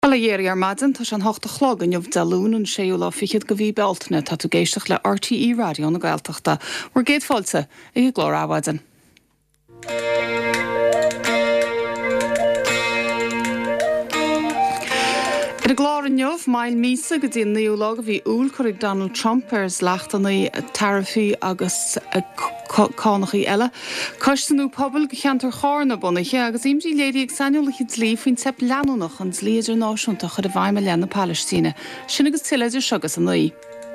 Alla dhéir ar maidin tá an hocht a chlog an jobh dalún an séú lá fichiad go bhí beltna tá tú géisteach le RTE radio na Gaeltachta. War géad fáilte ag glór áhaidan. Ar a glár an jobh mail mísa go dtí níolá a bhí úl chuig Donald Trump ar leachtaí tarifaí agus cánachaí eile. Costanú pobl go cheantar chána bunaiche agus imdí léirí ag sanúlacha dlí faoin tep leanúnach an léidir náisiúnta chud a bhaime lena Palestíne. Sin agus tiileidir segus an nuí.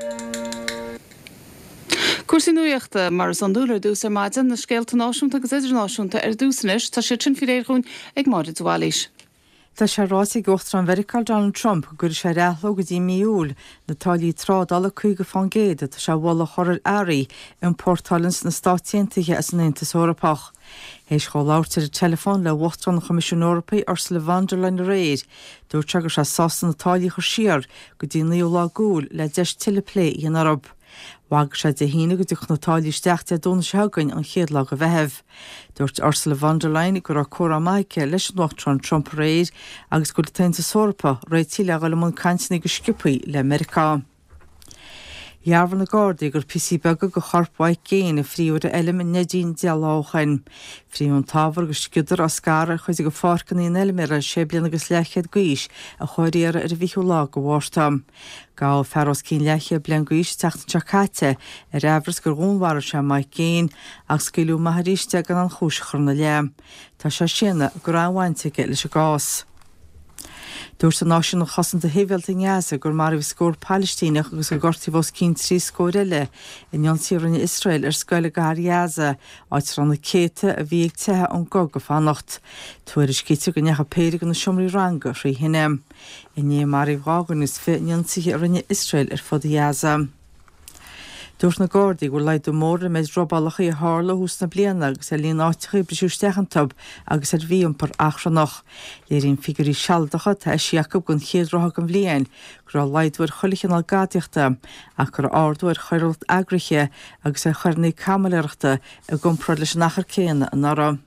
Cuasaí nuíochta mar an dúlar dús ar maidin na scéalta náisiúnta agus idir náisiúnta ar dúsanis tá sé sin firéirún ag máid dúáilís. Tá sé rásaí gochtar an Vericáil Donald Trump gur sé réithló go dtí míúil na táilí trád alla chuige fan géad tá sé bhla chorir airí an Pórtálins na stáitiantaithe as an Aontas Eorpach. Éis chó láirtar a telefón le bhchtran na Comisiún Eorpaí Ursula von der Leyen réir, dúirt gur sé sásan na táilí chu siar go dtí níolá gúil le 10 tilelé in Arab. Wag sé de hína go dúch na táilí steachta a dúna segain an chéad lá go bheitheh. Dúirt Ursula von der Leyen gur a córa maice leis an bhchtran Trump réir agus go Aontas Eorpa réid tíile go le mún caintna go scipaí le Americá. Jarvan na Gardaí gur pisí bega go chorpáid géin a phríúir a eile in nedín dealáchain. Phríún tábhar go sciúdar a scara chuid go fárcan í eile a sé bliana agus lechiad gaís a choiríar ar a bhíú lá go bhhartam. Gá ferros cín leche blian gaís teachtan teachate a réhras gur gúnhhar se mai géin agus sciúlú maithríiste gan an chúisechar na le. Tá sé sinna gur anhaintige leis a gás. Dúirt an náisiún na chasan de héhhealta ngeasa gur mar bhí scór Palestínach agus go gortaí bhs cín trí scóir eile in Ionsíoranna Israel ar scoile Gaza áit ranna céite a bhí ag tethe an go go fannacht. Tuair is cíte go necha péir go na siomraí ranga rí hinnéim. I ní mar i bhágan is fé Ionsí Rinne Israel ar fud Gaza. Dúirt na Gardaí gur leid do móra méid robbalacha a hála hús na bliana agus a líon áiticha brisústechantab agus ar bhíon par achrannach. Léirín figurí sealdacha tá Jacob gon chéadrotha an bbliain gur a leidúir cholichan algáteachta ach gur ardúir choirt agriche agus a chuirnaí camaleirechta a gomprad leis nachar céanna an ara.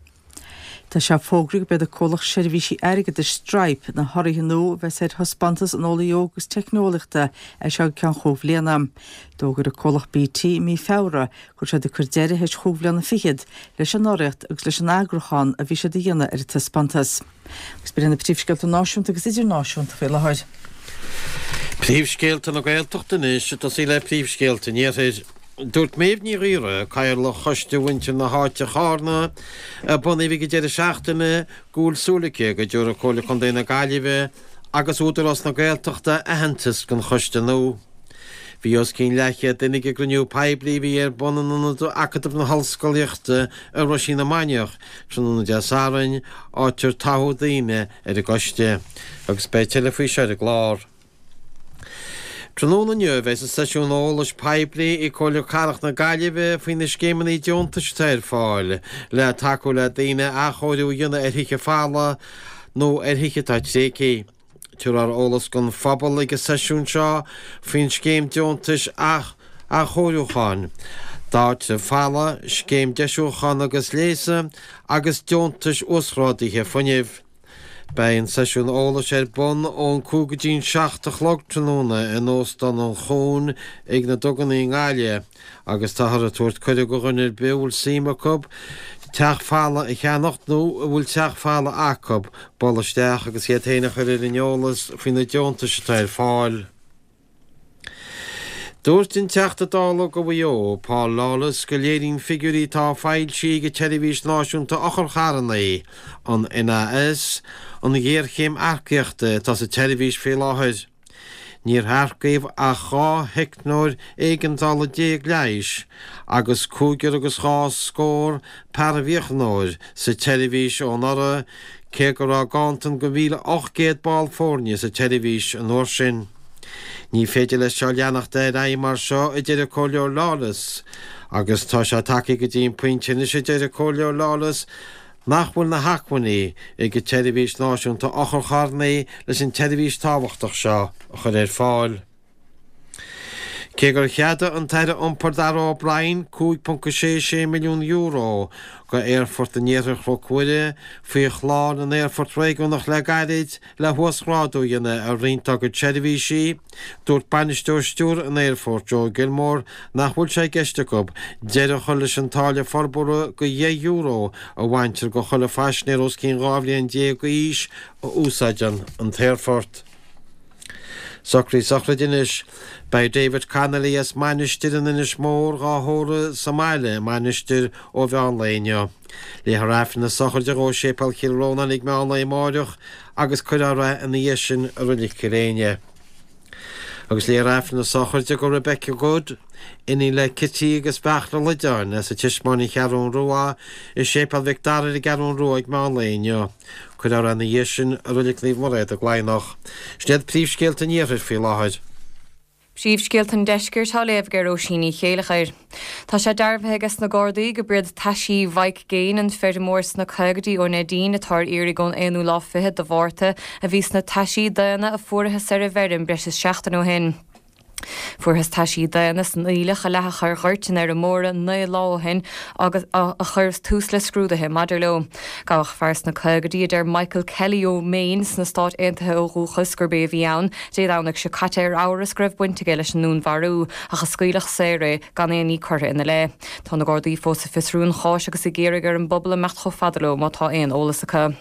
Tá sé fógraigh bed a cólach seirbhísí airgad de Stripe na thoirithe nó bheith sé hospantas an ólaíogus technoliachta a se cean chomhléanam. Dógur a cólach BT mí fera gur sé de chuirdéire héis chomhléanna fichiad leis an áireacht agus leis an agrachan a bhí sé de dhéanana ar taspantas. Gus bíanna príomhscéalta náisiúnta agus idir náisiúnta fé lehaid. Príomhscéalta na Gaeltachta is tá sí le príomhscéalta níor dúirt méobh ní riire caiir le choiste bhainte na háte chána a buna bhí go déidir seachtainna gúilsúlacha go dúr a chola chun déna gaiileh agus útar os na Gaeltachta a hentas gon choiste nó. Bhí os cín leiche dunig go grniú peblií bhí ar bunanú acatamh na hallscoilíochta a Roisí na Maineach sanúna de sárain áitir tathú daoine ar a goiste agus be telefaí se a glár. Tróna nniu bheits a seisiún ólas peblií i chola carach na gaiileh faoin na scémannaí deontas teir fáil le taú le daine a choirú dionne ar hiiche fála nó ar hiiche taidréci. Tuair ar ólas gon fphobal ag a seisiún seo faoin scéim deontas a choirúcháin. Dáit a fála scéim deisiúchan agus léasa agus deontas usrádaithe funineh. Bei an seisiún ólas ar bun ón cúgadín 16 tróna in óstan an chón ag na dogannaí ngáile agus táthar a tuairt chuide go ghunir beúil símacub teach fála i cheannacht nó a bhfuil teach fála acab bolasteach agus iad héana chuir in ólas faoin na deontas teir fáil. Dúirt in teachta dála go bhío Paul Lawless go léirín figurí tá fáil sí go televís náisiúnta ochar charanaí an NAS an ggéirchéim arceachta tá sa televís fé láthir. Níor tharcaíomh a chá hecnóir éigeantála 10 leis agus cúgur agus chá scór parabhíochnóir sa televís ón ara cé gur á gáantan go bhíle 8 ball fórne sa televís an uair sin. Ní féidir le seo leannach de ra mar seo i deidir Comhairle Lawless agus tá se take go dtíon pointe is i deidir Comhairle Lawless nach bhfuil na hacunaí ag go televís náisiúnta ochar charnaí leis an televís táhachtach seo a chur ar fáil. Cé gur cheada an taire iompar dará Brian 2.6 milliún euro go Airfort an éireach rocuide faoi chláán an Airfort réigeú nach le gaiid le thuasráú dhéine a rionta go teidirhí si, dúirt banisteoir stúr an Airfort Joe Gilmore nach bhfuil sé geiste go deireadh chuile an táille forbúra go €10 a bhaintear go chuile faisnéir os cín rábhlíonn 10 go ís ó úsáidean an Airfort. Socrí Socradinis by David Connolly as manisteir in is mór gáthóra Somália manisteir ó bhean léineo. Lé harafin na sochar de ró sépal Kilróna nig me anna máireach agus chuire in dhéisisin a runig Kiréine. Agus lé harafin na sochar de go Rebecca Good iní le Kitty agus bachna le dearn as a tismáni chearún ruá is sépal Victoria de garún ruá ag me léineo. Chuir an dhéisisin a runig líf moréid a gláinach. Snead príomhscéalt an éiread fí láthid. Príomhscéalt an deisgur tá léamhgur ó síní chéalachair. Tá sé darbhegus na Gordaí go briad taisí bhaig géin an fermórs na chugadí ó Nadine atá irí gon éanú láfithe do bhharrta a bhís na taisí daana a fuairthe sa a bherim breis 16 ó hin. Fuairthas taisí daana san ílech a letha chuir ghirtin ar a móra na láhin agus a chuirs tús le scrúdathe madidir lo. Gach fars na chugadí idir Michael Kelly ó Main na Stát Aontaithe ó Rúchas gur bé bhí ann, dé dánach se caite ar áras gribh buinte leis an nún bharú agus scuilech sére gan éoní chuirtha ina le. Tá na Gordaí fós a fisrún cháis agus i ggéirigh ar an bobbal mecht cho fadaló má tá aon ólas acu.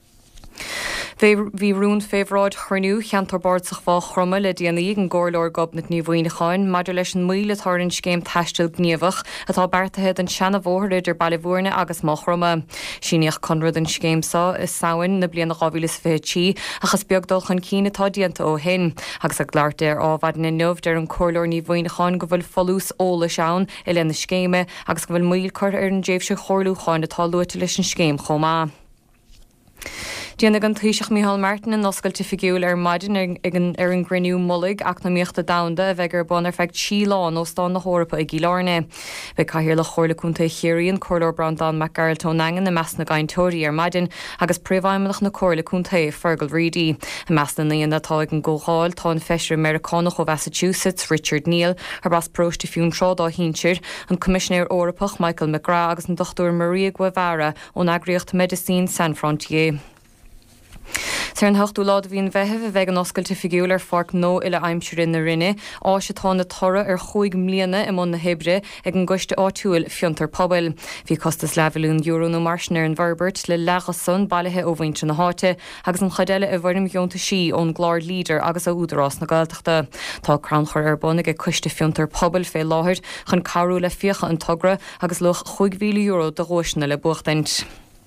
Bhí rún féhráid chornú cheantar bord sa bhá chroma le déanaí an ggóirleir gob na níomhhaoineáin, maidir leis an míle tarinn céim taistil gníomhach atá bertathe an seanna bhór idir bailhúrne agus má chroma. Síneoch conrad an scéimsá is saoin na bliana gáhílas fétí agus beagdul chun cínatá dianta ó hin, agus a gglairte ar ábhaid na nuamh ar an cóirleir níomhhaoineáin go bhfuil folús óla seán i lena scéime agus go bhfuil míl chuir ar an déobhse chorlúcháin atá luite leis an scéim chomá. Déanana an Taoiseach Micheál Martin in oscailte figiúil ar maidin ar an griniú mullaigh ach na míochta damda a bheith ar bon ar feicť síláán ó stán na hórappa i gcílárne. Bheith caiithir le chorlaúnta chéiríonn cóirleir Brandan McGarrell Nangan na meas na gaintóirí ar maidin agus príomhhaimimeach na cóirlaúnta Fergal Reedy. A meas na naon atá ag an ggóáil tá an feisir Americánach ó Massachusetts Richard Neal ar bas próiste fiún trád á hínseir an Commissionéir Eorpach Michael McGrath agus an Dr. Maria Guevara ón Agriocht Medicine San Frontier. Tar an hochtú lád bhíon bheitheh bheith an oscailte figiúil ar farc nó ile aimseir na rinne á se tá na tora ar 5 mbliana i món na Hebre ag an gcuiste áitiúil fiontar pobail. Bhí costas levelún euro nó marsnar an Verbert le legas son bailithe ó bhainte na háte agus an chadeile a bharnim gionta sí ón gláir líder agus a údarrás na Gaeltachta. Tá cranchar ar bonnig ag cuiste fiontar pobail fé láthir chun carú le fiocha an togra agus luch 5 mhíle euro do ghóisna le buachtaint.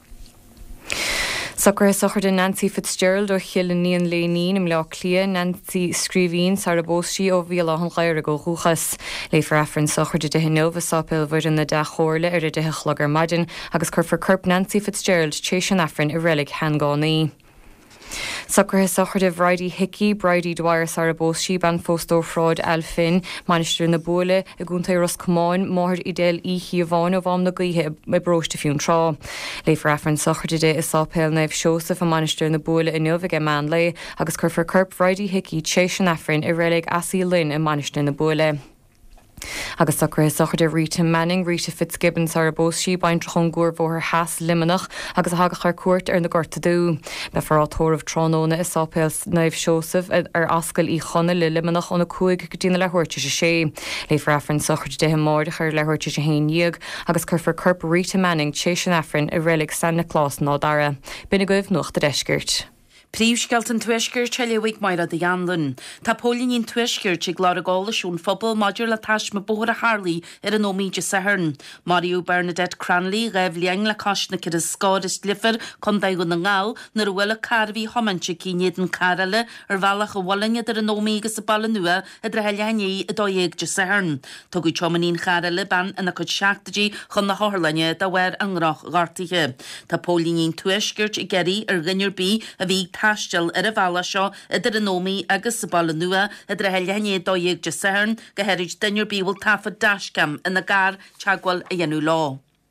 Sochar de Nancy Fitzgerald ó chiallaníon lénín im le clia Nancy scríbhín sa bósí ó bhíal an ghair go rúchas. Le frafran sochar de hinóha sápil bhir in na de chóirla ar a de chlagar maidin agus chur curp Nancy Fitzgerald tééis an affrin i relic hangánaí. Sochar de Bridie Hickey, Bridie Dwyer Sarabósí ban fóstó fráid Alfin, manisteir na bóla a gúnta Ros Comáin, máthir idéal íchí a bháin ó bhám na gaithe me bróiste fiún trá. Le frafran sochar de is sápéil naibh Seosaf a manisteir na bóla i nuamh ag man le agus chur curp Bridie Hickey tééis an affrin i relic así linn i manisteir na bóla. Agus sochar de Rita Manning, Rita Fitzgibbon Sarabósí bain trachon gúir bhór heas limanach agus a hagach ar cuairt ar na gorta dú. Be farrátómh trónóna is sápéil naibh Seosaf ar ascail í chona le limanach óna cuaig go dtína lehuirte sé. Le frafran sochar de máirdach ar lehuirte sé héíag agus chur curp Rita Manning tééis an affrin i relic San Nicolás ná dara. Bina goibh nuach de deisgirt. Príomhsceilt an tuisgur teilehhaigh maira de Janlan. Tá pólíonn tuisgur te glár gálasún phobal maidir le taisme bóthar a Harley ar an ómíide saharn. Mario Bernadette Cranley raibh leang le cosna cid a scádis lifar chun daigh na ngáil nar bhfuil carhí homanse cíiad an carala ar bhealach a bhhainne ar an ómígus a balla nua a dre heilení a dóéag de saharn. Tá go chomanín carala ban ina chud seachtadí chun na hálainne da bhhair angrach gartaithe. Tá pólíonn tuisgurt i geirí ar ghinnearbí a bhí taistil ar a bhela seo idir an nóí agus sa balla nua idir a heilhéine dóéag de saharn go heirid duinearbí bhfuil tafa dascam ina gar teagháil a dhéanú lá.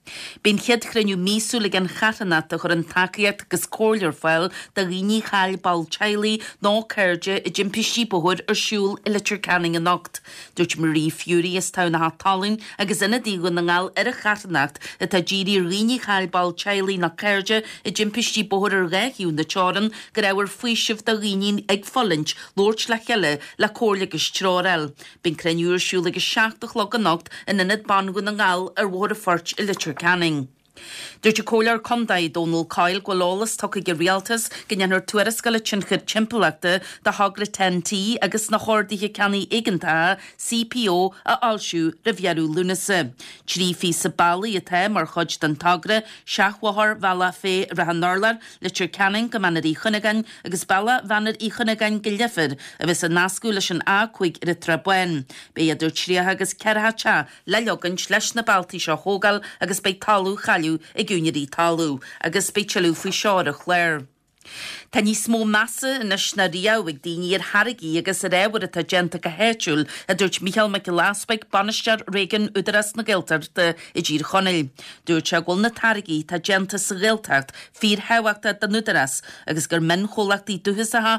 Bín chiad chrynniú mísú le gan chatanat a chur an takeíart agus cóir fáil da riní chail bal chailí ná cairde I Jimpi síbahúd ar siúl I litir canning an nocht. Dúirt Marie Fury is tána ha talún agus ina dígun na ngáil ar a chatanat a tá ddíri riní chail bal chailí na cairde I Jimpi síbahúd ar gaithú na teoran go raibhar fuisih da riní ag follint lórt le cheile le cóirlagus trórel. Bín chrynniú ar siúl agus 7 log an nocht in inad bangun na ngáil ar bhór a fort I litir canning. Dúirt cóilear condaid Donald Kyle golálas tucha go rialtas gneannar tuarascala tinchid timpachta de hagra 10T agus na chóirdaithe ceannaí igantá CPO a alsiú rivierú lunasa. Trífí sa bailí atá mar chuid den tagra seachhathar bhela fé rahanarlar litir canning go manar í chunagan agus bella bhanar í chunagan go lifir a bheits a nascú leis an ácuig ar a trabuin. Bé idir tríotha agus ceirtha le leogant leis na baltaí seo thógal agus bé talú chailú I gúnirí talú agus spéitialú faoi seáir a chléir. Tá ní smó massa inis na riamh daoine ar Harrigí agus a réhar a genta go héitiúil a dúirt Michael McLasbeig banistear Reagan udaras na Gaeltart I ddír chonneil. Dúirt se ghil na Harrigí tá genta sa Gaeltart fír hehaachta den udaras agus gur min cholachtaí dúthasatha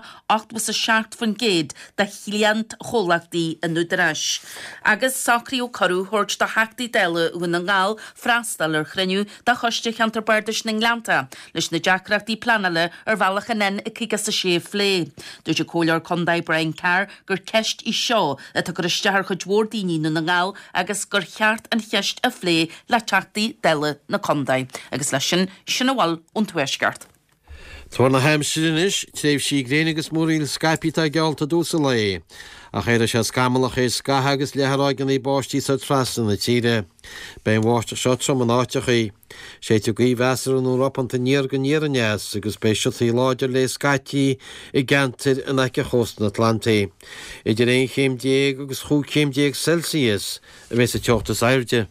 8 fan géad de chiliant cholachtaí an udaras. Agus sacrí ó corú thuirt do heachtaí deile ú na ngáil freastal ar chruinniú de choiste cheantar bardais na Nglanta leis na deacrachtaí planala ar bhealach an I cigas a sé flé. Dúirt cóilear condaid Brian Carr gur ceist I seo a tá gur istear chud mhórdaoine na ngáil agus gur cheart an cheist a flé le teachtaí deile na condaid agus lei sin bhil ón tuaisceart. Tuair na heimsirinis, tréimh sí gréine agus múríil Skypítá gealta dúsa lei. A chéire se scamalach é scathe agus leharágan í báistí sa trasan na tíre. Ben bháiste seo trom an áiteach sé tú gaí bheasar an Úrapanta níor go níor anéas agus bé siotí láidir le scatí I gentir in aice chóst na Atlantaí. Idir 1 chéim agus 2 chéim Celsius a bheits a teochtas airde.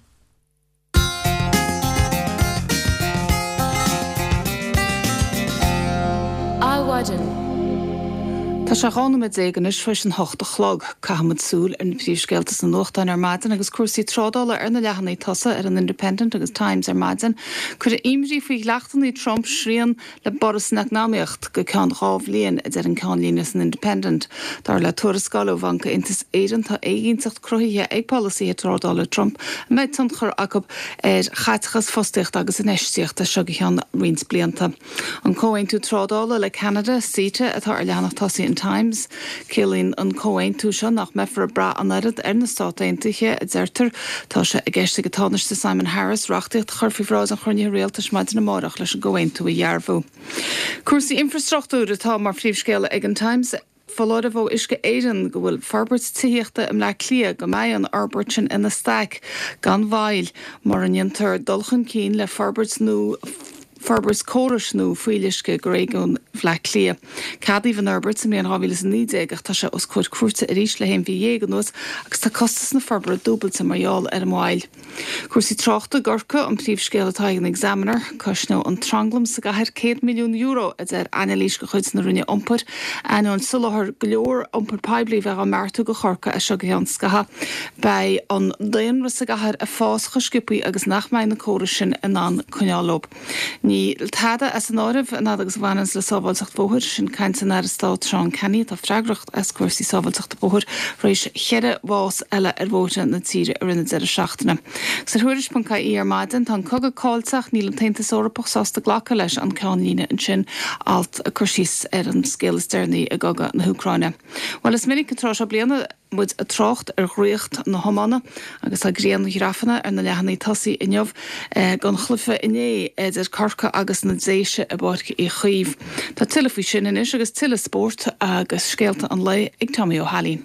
Tá se gánaid éigen is fuis an 8 chlog cahamad súl ar na príomhscealtas na nuachtain ar maidin agus cuasaí trádála ar na lehannaí tosa ar an Independent agus Times ar maidin chur imrí faoi leachtaí Trump srían le boras na náíocht go cean rábhlíon ar an cean línas an Independent. Dar le tuarascáil ó bhanca intas éan tá éigeintach cruthaithe ag policy trádála Trump méid tan chur acab ar chaitchas fostaíocht agus in éisteocht a seo go chean rins blianta. An cóhain tú trádála le Canada síte atá ar leannach tosaí Times célín an cóhain tú seo nach mefar bra an airad ar na státaintaithe a deirtar tá se a gceiste go táneiste Simon Harris rachtaíocht churfihrás an chorne réaltas maidin na mórach leis an cóhain tú a dhearbhú. Cuasaí infrastruchtúr atá mar phríomhscéala ag an Times Fallada bh isce éan go bhfuil farbert tííochta im le clia go mé an arbertin ina staic gan bhail mar an intar dulchan cín le farbert nó Farbers córas nó fuilisce go réún bhle clia. Cadí van Herbert sa mbean ráhílas nídé ach tá se os chuid cuairte a ríis le hen bhí an nuas agus tá costas na farbar dúbalta marall ar máil. Cuasaí tráchta gorcha an príomhscéalatá an examiner cosnú an tranglam sa gahir 100 milliún euro a ar anlís go chuid na rinne ompar an an sulthir glór ompar peblií bheith an mertú go chorcha a seo an scatha bei an daonra sa gahir a fás choscipaí agus nachmaid na córas sin in an chuneálób. Ní tada as an áibh an agus bhhanas le sábhailteacht bóthir sin caiintean ar Stát Seán Kenny tá freagracht as cuasaí sábhailteachta bóthir rééis cheire bhás eile ar bóte na tíre ar ina de seachtainna. Sa thuiris.caí ar maidin tá cogad cáilteach níl an taintas orpach sásta ghlacha leis an ceán líne an sin alt a chuirsís ar an scélas deirnaí a gaga na Húcráine. Well is minic atrá se bliana muid a trocht ar ghríocht na Homána agus a gréan hirafanna ar na lehannaí tosaí inneamh gan chlufa inné idir carcha agus na déise a báircha I chaomh. Tá tuilefí sin inis agus tuile sport agus scéalta an lei ag Tommy O'Halley.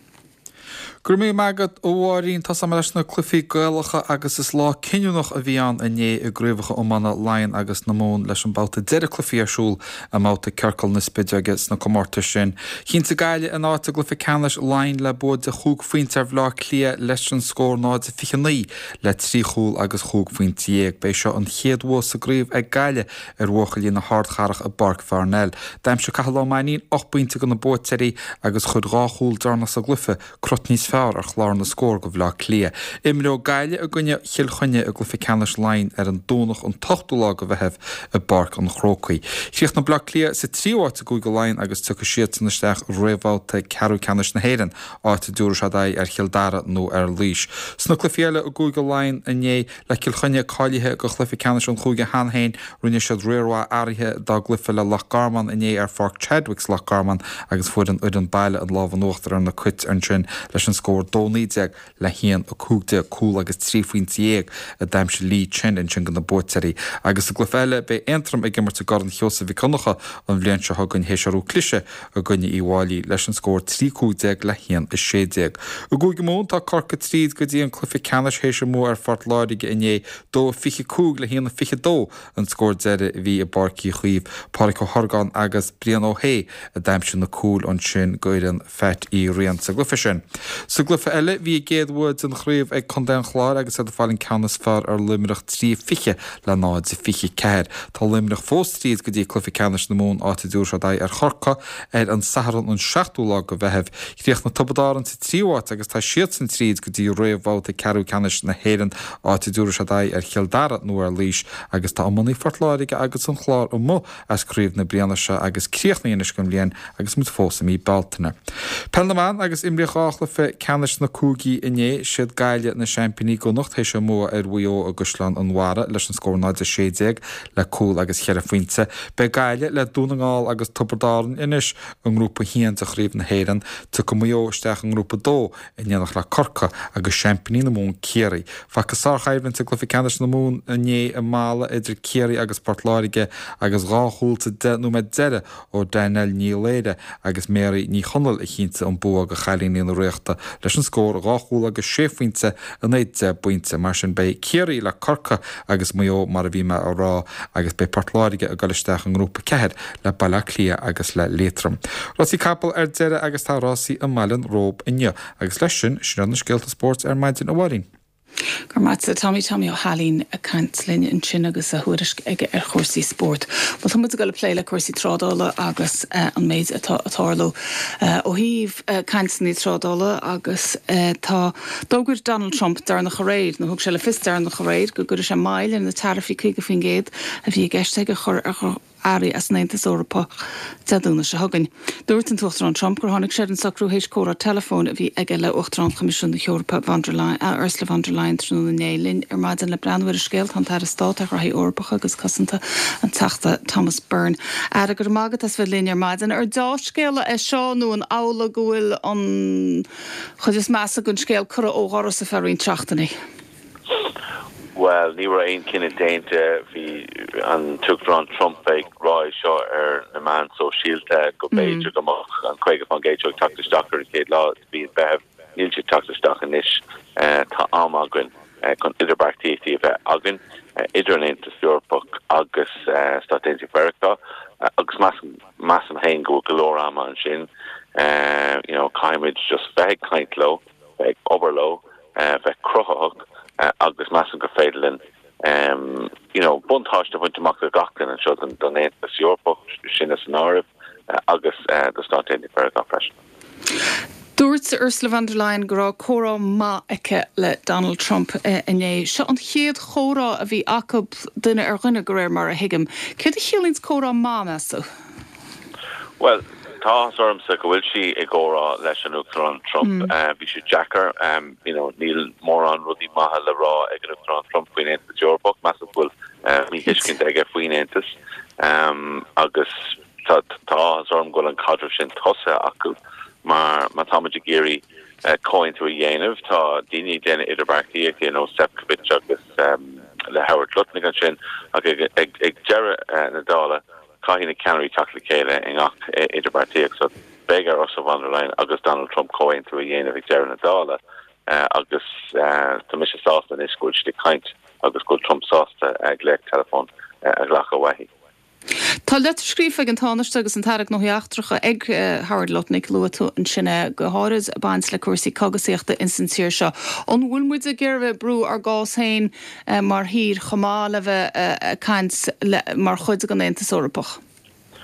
Gur mé megad óháirín tá sam leis na clufií gaalacha agus is lá cinúnach a bhíán inné I gréomhacha ómana lein agus na món leis an báta deire clufií arsúl a máta cearcail na spideagus na comórta sin. Chinn sa gaile an áta glufa ceanais lein le bod a chúg faointear bhlá clia leis an scór náid a fichaní le trí chúl agus chúg faointíag bei seo an chéadhó sa gríomh ag gaile ar bhuachailí na hardcharach a Barc Farnell. Daim se cahalá mainín 8 pointe go na bóteirí agus chud ráchúil darna sa glufa crot níos fearr ar chláir na scór go bhlá clia. Imreo gaile a gunne chiilchonne a gluficanis lein ar an dónach an tochtúlá go bheitheh a barc an chrócaí. Chríocht na bla clia sa tríháit a Google lein agus tu siad san isteach réhháilta ceú canis na héan áta dúra sedáid ar chiildara nó ar lís. Sna clufiile a Google lein ané le ciilchonne cáilethe go chluficanis an chuige hanhéin runne siad réirhá áirithe dá glufa le Lochgarman ané ar Farc Chadwicks Lochgarman agus fuair an udan baile an lábhan nuachtar an na cuit an sin leis an scór dóníideag le hían a cúgte cúl agus trífuintiéag a daimse lí sin in sin gan na bótarí. Agus a glufaile be entram ag gimmar gar an chiosa bhí connacha an bhléon se hagann héisiarú clise a gunne íháilí leis an scór trícúdeag le hían is sédeag. A gúige món tá corca tríd go dtí an clufi canis héise mó ar fart láige iné dó fiche cúg le hían na fiche dó an scór deire bhí a barcí chuomh páric ó Hargan agus Brian ó hé a daimse na cúl an sin goiran fet í rian sa glufa sin. Sa glufa eile bhí géadhúid an chríomh ag chundéan chláir agus a fáiln canas fear ar limrach trí fiche le náid sa fiche ceir. Tá limrach fós tríd go dtí clufi canis na mún áta dúr se daid ar chorca ar an saharan an 16úlá go bheitheh. Chríoch na tubadáran sa tríháit agus tá siad san tríd go dtí réomhháilta ceú canis na héan áta dúr se daid ar chiildara nó ar lís agus tá ammonaí fortláirige agus an chlár ó mó as críomh na Brianise agus críochnaíonis gom líon agus mu fósa í baltainna. Pennaán agus imríoch áchla canis na cúgaí iné siad gaiile na championí go nochtééis se mó ar bhuió a Guslan an Mhara leis an scór 9 le cúl agus chear faointe. Be gaiile le dúnaáil agus tubadáran inis an grúpa hían a chríomh na héan tu go muoisteach an grúpa dó inéanach le corca agus championí na mún céirí. Fachasáchaibhann sa gluficanis na mún ané a mála idir céirí agus portláirige agus ráthúlta nó me deire ó Daniel níléide agus méí ní chonal a chinta an bú go chalíní na réachta leis an scór ráthúla agus séfuinte a 9 buinte mar sin bei céirí le corca agus muo mar a bhíime a rá agus bei portláirige a goisteach an grúpa ceir le bailla clia agus le létram. Rosí capal ar deire agus tá rásaí a mailan rób inne agus leis sin an na scéalta sport ar maidin a bhhaín. Gur mat Tommy ó Halín a cantlinn in sin agus a thuiris ige ar chósaí sport. Ba mu go le pléile cuasaí trádála agus an méid atáló. Ó híomh cantaní trádála agus tá dógur Donald Trump dar na choréid na thug se le fis dar na choréid go gur sé mail in na tarifií chuige fin géad a bhí gceiste chur áí as 9 Eorpa deúna se hagann. Dúirt an tuachtar an Trump gur tháinig sé an sacrú hééis córa telefón a bhí ige le Uachtarán Comisiún na Eorpa Ursula von der Leyen trú na nélinn ar maidin le breanhfuir a scéalt an tar stáit a raí orpacha agus cosanta an teachta Thomas Byrne. Ar gur mágad as bfuil líon ar maidin ar dá scéala é seo nó an ála gohfuil an chud is measa gon scéal cur óghara sa fearín trachtaní. Well, ní ra ein cinenne déinte hí an tuachtar an Trump ag rá seo ar na man so síílte go béidir gomach an chuige fan géiteach tatasteach ar céad lá bhí bheith níl si tatasteach in isis tá am agann chun idirbreachtaí bheith agann idir an Aontas Eorpach agus Stáit Mheiriceá agus massam hain go golóir am an sin caiimiid just bheith caint lo, bheith oberlo, bheith crothach agus massam go féidirlinn buntáiste bhaintach go gachan an seo don Aontas Eorpach sin san áibh agus do Stáit Mheiriceá freisin. Dúirt Ursula von der Leyen gorá chórá má aice le Donald Trump iné. Seo an chéad chórá a bhí acab duine ar ghine go réir mar a hiigim. Céad a chiallaíns chórá má measa? Well, tá ormsa go bhfuil si ag górá leis an Uachtar an Trump bhí si Jackar níl mór an rudí maithe le rá ag an Uachtar an Trump faoin Aontas Eorpach measa bhfuil mí hiiscint ag faoin Aontas agus tá orm go an cadre sin tosa acu mar táid géirí coin tú a dhéanamh tá daoine déine idirbreachtaí Sefcovic agus le Howard Lutnick an sin agus ag deire na dála caithína ceanirí teach le chéile ach idirbreachtaíach so bégar Ursula von der Leyen agus Donald Trump coin tú a dhéanamh ag deire na dála agus tá mis sásta is gúil de caint agus gúil Trump sásta ag le telefón a ghlacha waithí. Tá letar scríomh ag an tánaiste agus an tarach nóíachtracha ag Howard Lutnick luatú an sinne go háras a baint le cuasaí cogasíochta instantíir seo. An bhfuil muid a ggéirbh brú ar gás hain mar hír chomá le bheith cant mar chuid an Aontas Eorpach?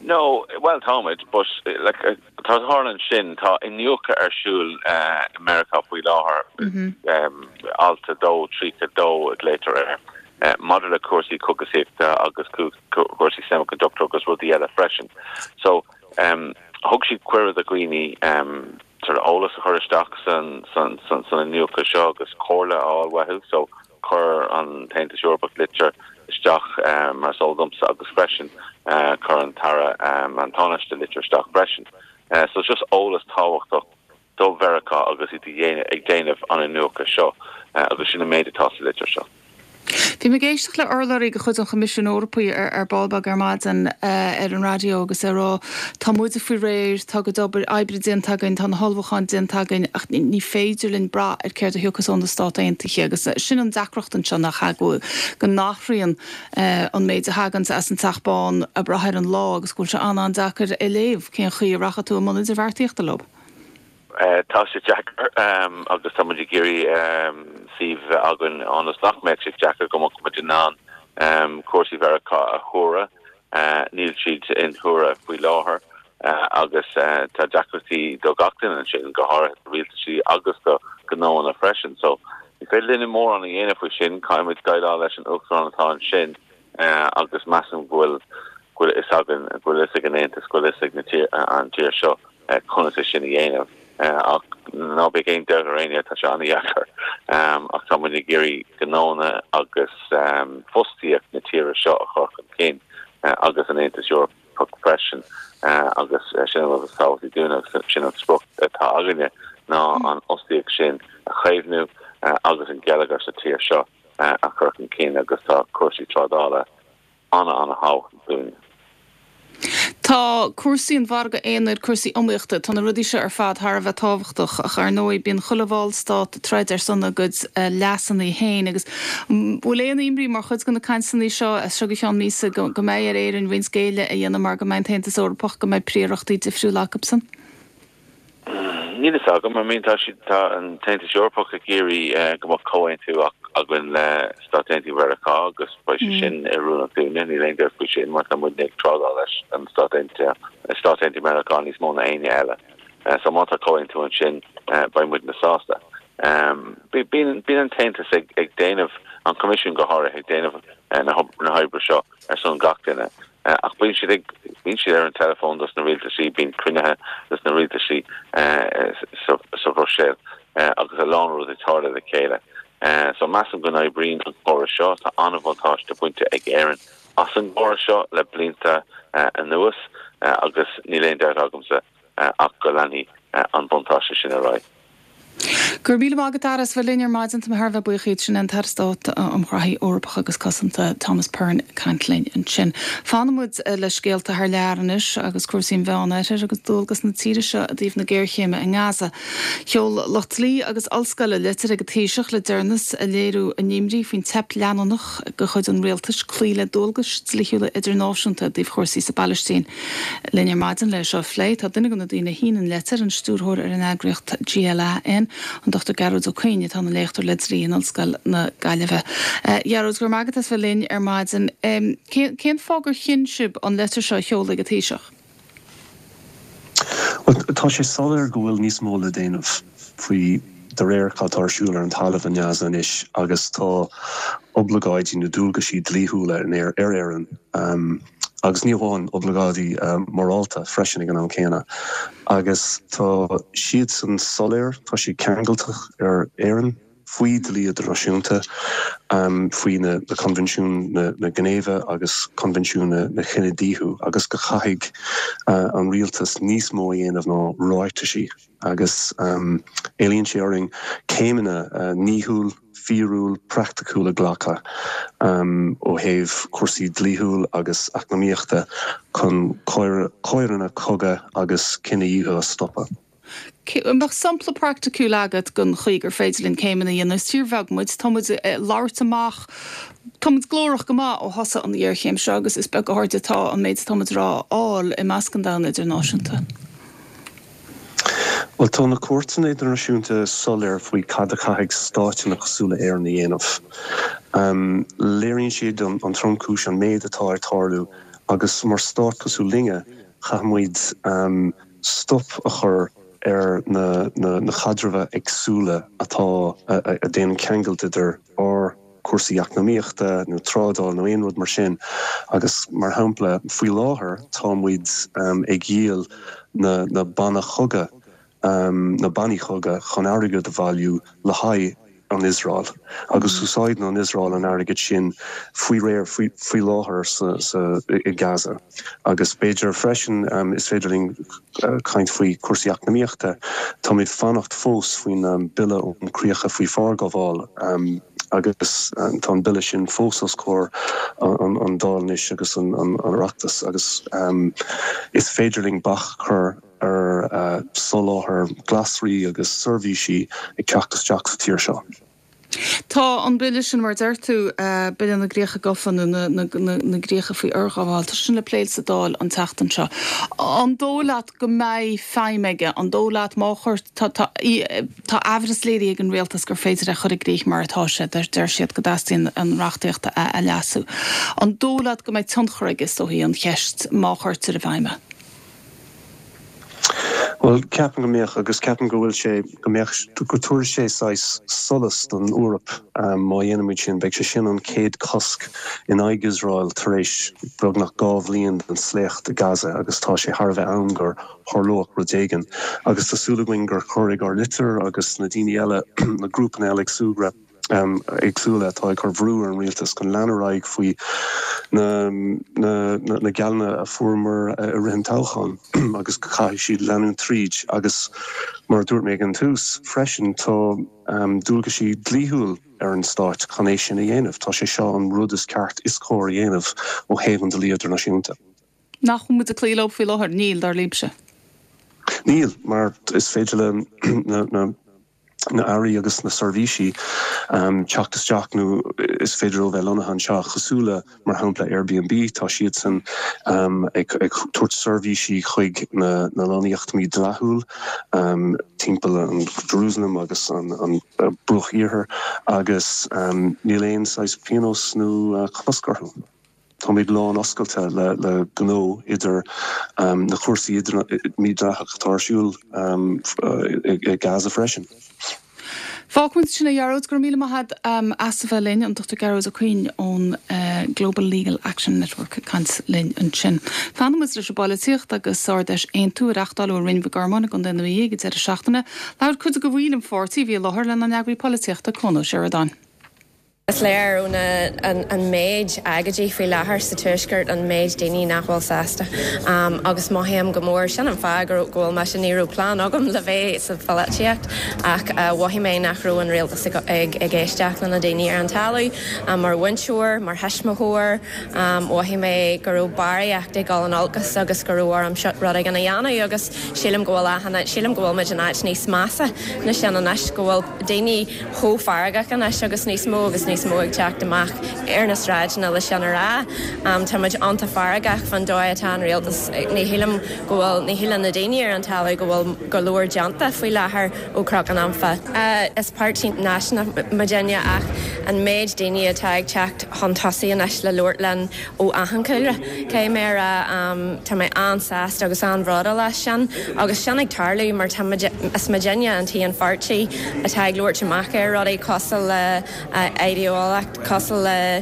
No, well, Talmud, but like Harlan Shin, in Nuka Shul, America, we law her, Alta Do, Trika Do, later, Modular Corsi Cookasif, August Corsi Semiconductor, August Rudiella Freshen. So, Hugshi Queer the Greenie, sort of Olas Hurstocks and Son Nuka Shogus, Corla, all Wahoo, so Cur on Tainted Europe Literature. Stock Marcel Dumps August Freshen, current Tara Antonish the Literature Stock Freshen. So it's just Olas Tawak do Verica August ag Danav on a Nuka show. August she made a toss the Literature show. Bhí me géisteach le orlaí go chud an Comisiún Eorpaí ar Balbag Armadan ar an radio agus ará tá muide faoi réir tá go dobar ebre déantagan tá na halbhachan déantagan ach ní féidirlinn bra ar céir a thuchas an Stát Aontaithe agus sin an dacrochtan se nach chagú go nachraíonn an méid a hagans as an tachbán a brathir an lá agus gúil se an dachar i léomh cén chuí racha tú man idir bhartíochtta lob. Tasha Jacker, agus Tamadi Giri, Steve Agun on the stock metric Jacker go Madinan, Corsi Verica Hura, Neil Sheet in Hura, we law her, August Tajakrati Dogocton and Shin Gahara, real to see August Gano and a freshen. So if I any more on the end if we Shin, kind with Guide all and Ukron and Shin, August Massam will Isagan, Guilisigan into Guilisignity and Tier Show, Connotation Yen. No begin Derania Tashani Yakar, Octomini Giri Ganona, August Fustiak Natira Shot Horkan King, August and Antis Europe Compression, August Shin of the South Duna, Shin of Spoke Tagania, now on Ostiak Shin, Havenu, August and Gallagher Satir Shot, Horkan King, August Corsi Tradala, on a how doing. Tá cuasaí an bharga éanaid cuasaí omíochta tána rudí se ar fad thar bheith tábhachtach a char nóid bíon chuleháil stát treid ar sanna go leasannaí héin agus bhfuil éana imrí mar chud gona caiinsannaí seo a seo an mísa go méid ar éireann bhíon scéile a dhéanana mar go main taontas orpach go méid príochtaí difriú Jacobson. Ní agam mar mín tá an taontas orpach a géirí go cóhain tú agin le Státainti Verica agus ba sin arúna túna ní leon deir faoi sin mar tá muid nig trádá leis an Státainti Verica níos móna aine eile. So má tá cóhain tú an sin ba muid na sásta. Bín an taontas ag déanamh an Comisiún go háirithe ag déanamh na haibbre seo ar son gach duine. Ach bín siad ar an telefón dus na rialta sí bín crunethe dus na rialta sí sa bhroséil agus a lánrúd i táda le chéile. So massam gona brín an bóra seo tá anbhatáis de buinte ag éireann as an bóra seo le blinta an nuas agus ní léon deir agamsa ach go leanaí an buntáiste sin a ráid. Gur bíle mágad aras bfuil línear maidin am thar bheith buchaid sin an tarstát am chraithí orpach agus cosanta Thomas Pern Cantlainn an sin. Fánamúd le scéalta th learanis agus cuasaín bheánair agus dulgus na tíire seo a dtíobh na ggéirchéime in Gaza. Cheol Lochtlí agus alscaile litir ag tíiseach le dearnas a léirú a níimrí faoin tep leananach go chud an réaltas clíle dulgus tlíisiúla idirnáisiúnta díobh chósaí sa Palestín. Línear maidin le seo phléit tá duine gona dtíine híanaan litir an stúrthóir ar an agriocht GLAN an Dr. Garrod O'Quinn tá na léchtú ledrí an alscail na Gaillimhe. Jarrod gur magatas bheith linn ar maidin. Cén fágur chinsib an litir seo cheola go tíiseach? Tá sé solar go bhfuil níos móla déanamh faoi de réir chatáirsúla an talamh an neasa inis agus tá obligáid na dúlgasí dlíthúla in ar éireann. Agus ní bháin obligádaí morálta freisin an céanna. Agus tá siad san soléir, tá sí ceangaltach ar éireann faoi de líad rasisiúnta faoi na convenisiún na Gnéomha agus convenisiún na Chinedíthú agus go chaithigh an rialtas níos mó dhéanamh ná ráirtaisí agus éilíonn sé orainn céimena níthúil fíorúil practicúla ghlacha ó thaobh cuasaí dlíthúil agus eacnamaíochta chun cóireanna coga agus cinedíthú a stoppa. Bach sampla practicúil agad gon chuigur féidirlinn céimena dhéanana tíormheagmuid támuid láirt amach támuid glórach go maith ó thosa an dhearchéim seo agus is be go háirtá an méid támuid rá áil i meascandán idirnáisiúnta. Well, tá na cuairteanna idirnáisiúnta soléir faoi cad a chaithigh stáiteanna cosúla ar na dhéanamh. Léironn siad an tromcúis an méid atá ar tarlú agus mar start cosú linge chamuid stop a chur na chadrabh agsúla atá a déan kegel or cuasaí eacnamíochta nó trádal nó aon rud mar sin agus mar hampla faoi láthair támuid ag gíal na banna chuga na banní chuga chun airgad a bhailiú le haid an Israel. Agus úsáid an Israel an airgad sin faoi réir faoi láthair i Gaza. Agus Beiidir freisin is féidirling caint faoi cuasaí eacnamíochta tá mid fannacht fós faoin bille ón críocha faoi fágábháil agus tá bille sin fósas cór an dálanis agus an reachtas agus is féidirling bach chur soláthar glasrí agus servicí ag ceachtas teach sa tír seo. Tá an bille sin mar deirtú bin na grécha gofan na grécha faoi orgháil tá sin le pléil sa dáil an teachtan seo. An dólaat go méid feimmeige an dólaat máchar tá ahras léí ag an réaltas gur féidir a chur a gréich mar atá sé der siad go dastín an rachtaíochta a leasú. An dólaat go méid tunchorigus ó hí an cheist máchar tir a bhaime. Well, ceapan go méach agus ceapan go bhfuil sé go méach go túir sé sais solas don Úrap má dhéanamid sin beidh sé sin an céad cosc in aig Israel tar éis beag nach 2 bliain an sléocht a Gaza agus tá sé thar bheith ann gur thorlóach rudéigen agus tásúlaing gur choirigh ar litir agus na daoine eile na grúpan eile agsúla tá ag chu bhrú an rialtas chun leanaráig faoi na gealna a fuair a rihan toghchan agus caiith siad leanún tríd agus mar dúirt méid an tús freisin tá dúilga sí dlíthúil ar an stáit chun é sin a dhéanamh tá sé seo an rud is ceart is cóir a dhéanamh ó héann de líidir náisiúnta. Nach mu a clílób faoi láthair níl dar líbse. Níl, mar is féidir na airí agus na servicí teachtas teach nó is féidir ó bheith lonnahan seo chosúla mar hampla Airbnb tá siad san ag tuairt servicí chuig na lánaíocht mí dlathúil timpeall an Jerusalem agus an bruch íorthair agus níl éon sais pianos nó choscarthu. Tá méid lán oscailte le gnó idir na chuirsaí idir mí dlathach táisiúil i Gaza freisin. Fácmint sinna jarród gur míle had as bheith linn an Dr. Garrows a Queen ón Global Legal Action Network cant linn an sin. Fanna mus leis bailíocht agus sádeis ein túachtal ó rin bhgarmánach an den bhíige ar a seachtainna, leir chud go bhhuiil an fortí bhí láthir le an neagraí políochta conó Sheridan. Is léir an méid agadí fao láthair sa tuisgurt an méid daoine nachhfuil sásta. Agus maithéim go mór sin an fágur ghfuil me sin níú plán agam le bheith sa falltíocht ach wahí mé nachrú an réaltas ag éisteach le na daoine ar an talú mar winseúir, mar heismathúir, wahí mé gurú baríocht ag gáil an algas agus gurúar am rud ag an dhéanú agus sílim gohfuil ahanana sílim gohfuil meid an áit níos massa na sin an eis gohfuil daoine thófaragach an eis agus níos mó agus níos móg teach amach ar na stráidna le sin rá táid ananta faragach fan dóitá an réaltas ní hilam gohfuil ní hilan na daine ar an talú go bhfuil go leor deanta faoi láthair ó croch an amfa. Is pártí náisina Virginia ach an méid daine atá ag teacht hantasaí an eis le Lordlan ó ahancuilre cé mé tá mé ansáast agus an bhráda lei sin agus sin ag tarlú mar is Virginia an tí an fartí atá ag luirt amach ar rud é cosal le ideolacht cosal le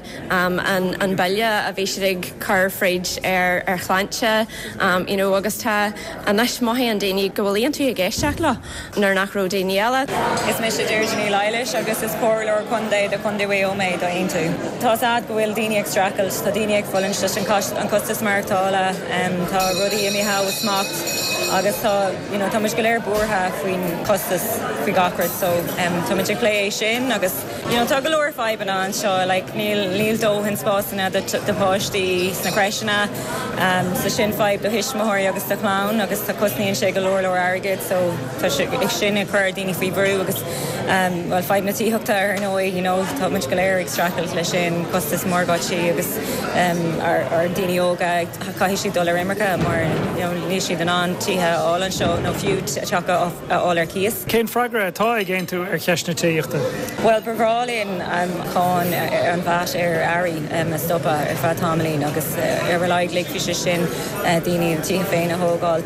an baile a bhí siad car fridge ar chláinte agus tá an eis maithí an daoine go bhfuil íon tú a ggéisteach le nar nachró daoine eile. Is mé sé dúirdaní leilis agus is cóirlóir chundé de chundé bhé óméid a aon tú. Tá sad go bhfuil daoine ag stracailt, tá daoine ag folinste an costas martála tá rudaí imi ha smacht agus tá muis go léir búrtha faoin costas faoi gacrat so tá muid ag lé sin agus tá go leir feiban an seo níl dóhann spásanna de páistí sna creisina sa sin feib do hisismóir agus tá chlán agus tá cosníonn sé go leir agad so tá ag sin a chuir daoine faoi brú agus bhil feib na títhachta ar nói tá muid go léir ag stracailt lei sin costas mórgáití agus ar daoine óga caihí si dul America mar ní siad an antí títhe álan seo nó fiú teacha álar cíos. Cén freigra atá ag géint tú ar ceisna tíochta? Well, bevrálín chun an bheit ar airí a stoppa ar fá tamlín agus ar bhláid le fi sin daoine tí féin a thógáil.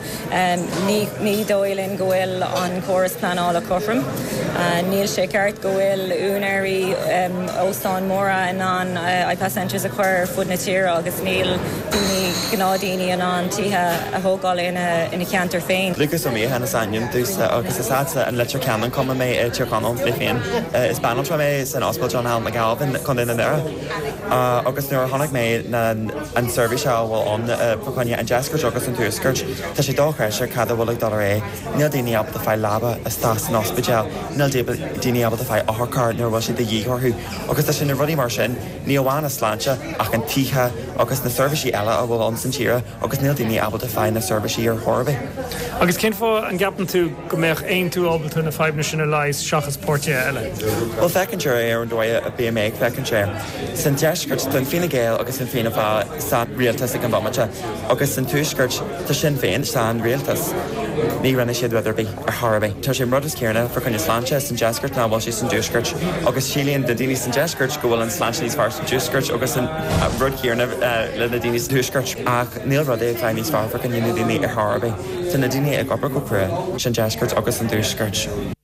Ní dóilinn go bhfuil an choras planála chofram. Níl sé ceart go bhfuil únairí óstán móra in an iPad centres a chuir fud na tíra agus níl daoine gnádaoine an an títhe a thógáil ina ceantar féin. Lucas ó mí hena sain dús agus is áta an letar cean com mé tíorcanál fé féin. Is banal tra mé san Ospal John Hal McGalvin chun in there. Agus nuair tháinig mé an service seo bhfuil chuine an Jascar agus an túscairt, tá sé dóchreise cad bhfuil $1. Níl daoine ab a fáil laba a stás an ospidéal, níl daoine ab a fáil áthcar nuair bhfuil si de dhíorthú. Agus tá sin na rudí mar sin, ní amháin na sláinte ach an títhe agus na serviceí eile a bhfuil an san tíre, agus níl daoine ab a fáil na serviceí ar Thorbe. Agus cén fá an gapan tú go méoch aon tú ábaltú na feibhne sin leis seachas pórte eile? Well, fecinn sé ar an dóid a BMA fecinn sé. San deisgurt don Fine Gael agus san Fine Fá san rialtas ag an bamate, agus san túsgurt tá sin féin san rialtas. Ní rinne siad wetharbí ar Thorbe. Tá sé rudas céarna for chun sláinte san deisgurt ná bhil sí san dúsgurt, agus sílíonn de daoine san deisgurt go bhfuil an sláinte níos fearr san dúsgurt agus an rud céarna le na daoine san dúsgurt. Ach níl rud é fein níos fearr for chun dhéanú daoine ar Thorbe. Tá na daoine ag obair go prua san deisgurt agus san dúsgurt.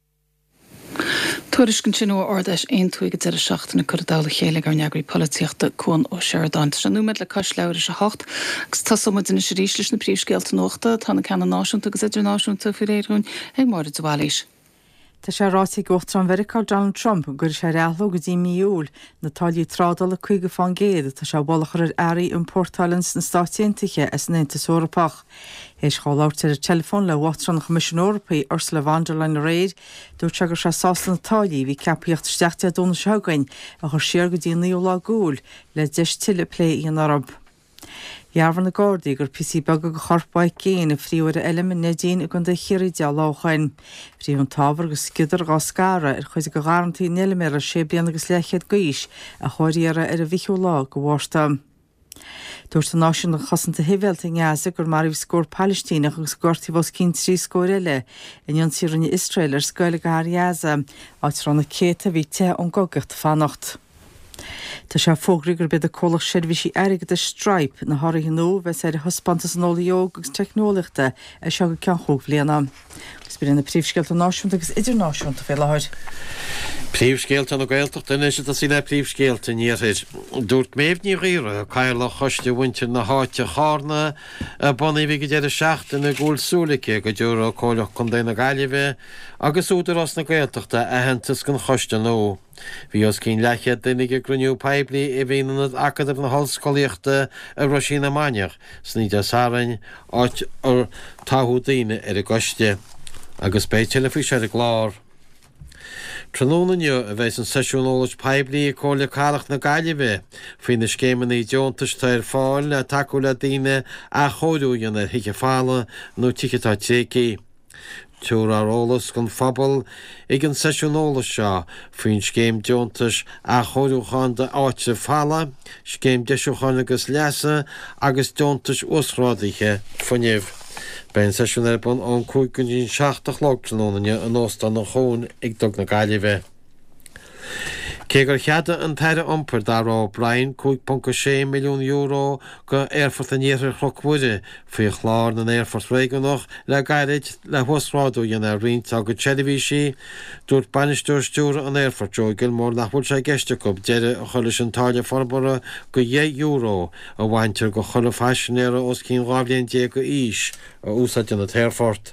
Tuairiscin sin ó ordeis aon tuaige de seachtainna chudála chéile ar neagraí políochta chun ó Sheridan. Tá númed le cos leir a 8, agus tasomid in sé ríslis na príomhscéalta nóachta, tána ceanna náisiúnta agus idir náisiúnta fi réirún ag mar dúháilís. Tá sé rásaí gochtar an Mheiriceáil Donald Trump gur sé reathló go dtí míúil na táilí trádal chuige fan géad tá se bhachar ar airí in Portálins na stáitiantaige as na Intas Eorpach. Héis cháláirtar a telefón le Bhátran na Comisiún Eorpaí Ursula von der Leyen réid dúirt se gur se sásta na táilí bhí ceapaíocht steachta dúna seagain a chur siar go dtí níolá gúil le 10 tiile lé an Arab. Jarvan na Gordaí gur pisí bag go chorpáid céin a phríomhar eile na dín a gon de chéirí de láchain. Phríomh an tábhar go skidir gá scara ar chuid go garantaí nelamir a sé bliana agus leichéad gaís a choiríara ar a bhichiú lá go bhharsta. Dúirt an náisiún na chosanta hivelta ngeasa gur mar bhí scór Palestína agus gortaí bhs cinn trí scór eile in an tíranna Israel ar scoile go Harriaza áit ranna céta bhí te an gogacht fannacht. Tá sé fógraí bid a cólach seirbhísí airigh de Stripe na háirithe nó bheits ar hospantas an ólaíog agus technoliachta a seo go cean chóg bliana. Gus bíar na príomhscéalta náisiúnta agus idirnáisiúnta fé láthir. Príomhscéalta na Gaeltacht in is sí le príomhscéalta níorid. Dúirt méobh ní riire caiile choiste bhainte na háite chána a bunaí bhí go deidir seachta na gúilsúlacha go dúra cóileach chun déna gaiileheh agus útar os na Gaeltachta a hentas gon choiste nó. Bhí os cín leiche duine go gruniú peblií i bhíanana acadar na hallscoíochta a Roisína Maineach san ní de sárain áit ar tathú daoine ar a goiste agus béite le fao sé a glár. Trónaniu a bheits an seisiúnolaid peblií a cóla cálach na gaiileheh faoin na scémannaí deontas tair fáil a taú le daoine a choúíonna hiice fála nó ticetá téí. Túr arolalas gon phobal ag an seisiúnolalas seo faoin scéim deontas a choúchan de áite fála, scéim deisiúchan agus leasa agus deontas usrádaithe fanniuh. Ben seisiúnar bun an cúig gon dín 7 logtrónine an óstan na chón ag dog na gaiileheh. Cé gur cheada an teire iompar darrá Brian €2.6 milliún go airfort an níoir chlochhuide faoi chlár na airfort réigeach le gairid le thuosráú dhéana riint a go televísí dúirt banistúir stúr an airfort Joe Gilmore nach bhfuil sé geisteúb deire a chuile an táile forbara go €1 a bhaintear go chola fashionéire os cín ráblíonn dé go ís a úsáid an na Airfort.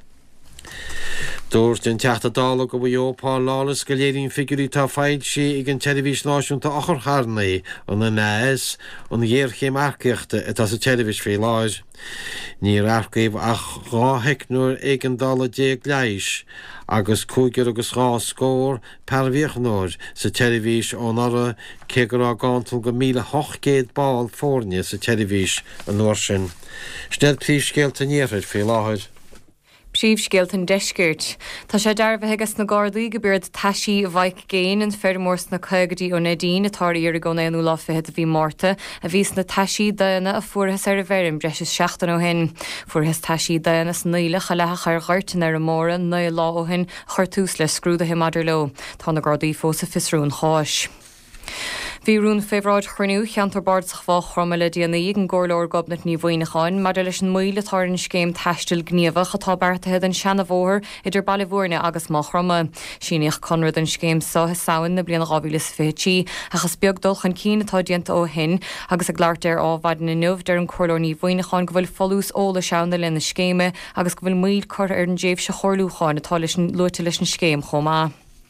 Dúirt den teachta dála go bhíopá lálas go léirín figurí tá fáil si ag an televís náisiúnta achar charnaí an na náis an dhéirchéim arceachta atá sa televís fé láir. Ní arcaíh ach ráheicnúir ag an dála déag leis agus cúigear agus rá scór perbhíochnúir sa televís ón ara cé gur á gáantal go 1,800 ball fórne sa televís an nuair sin. Snead príomhscéalta níorid fé láthir. Príomhscéalt an deiscirt. Tá sé dearbhethegus na Gardaí go beard taisí bhaid géin an fermórs na chugadí ó Nadín atáí ar gcónaú láfihead a bhí mórta a bhís na taisí daana a fuarthas ar a bherim breis is 16 ó hin. Fuarthas taisí daana sníle a letha chuir ghirtain ar a móra na lá ó hin chuirtús le scrúda hi madidir lo. Tá na Gardaí fós a fisrún cháis. Bhí rún féhráid chruinú cheantar bard sa bhá chromile díana an gcóirleoir gobnat ní bhaoineáin, mar leis an muile táirn céim taistil gníomhach atá bertathe an seanna bhóthir idir bailhúrne agus má chroma. Síneoch conrad an céim sáthe saoin na bliana gábhílas fétí achas beag dulchan cín atá dianta ó hin agus a gglairtear ábhaid na nuamh ar an cóirleoir ní bhaoineáin go bhfuil folús óla seanna lena scéime agus go bhfuil muid chuir ar an déobh se chorlúcháin atá leis luite leis an scéim chomá.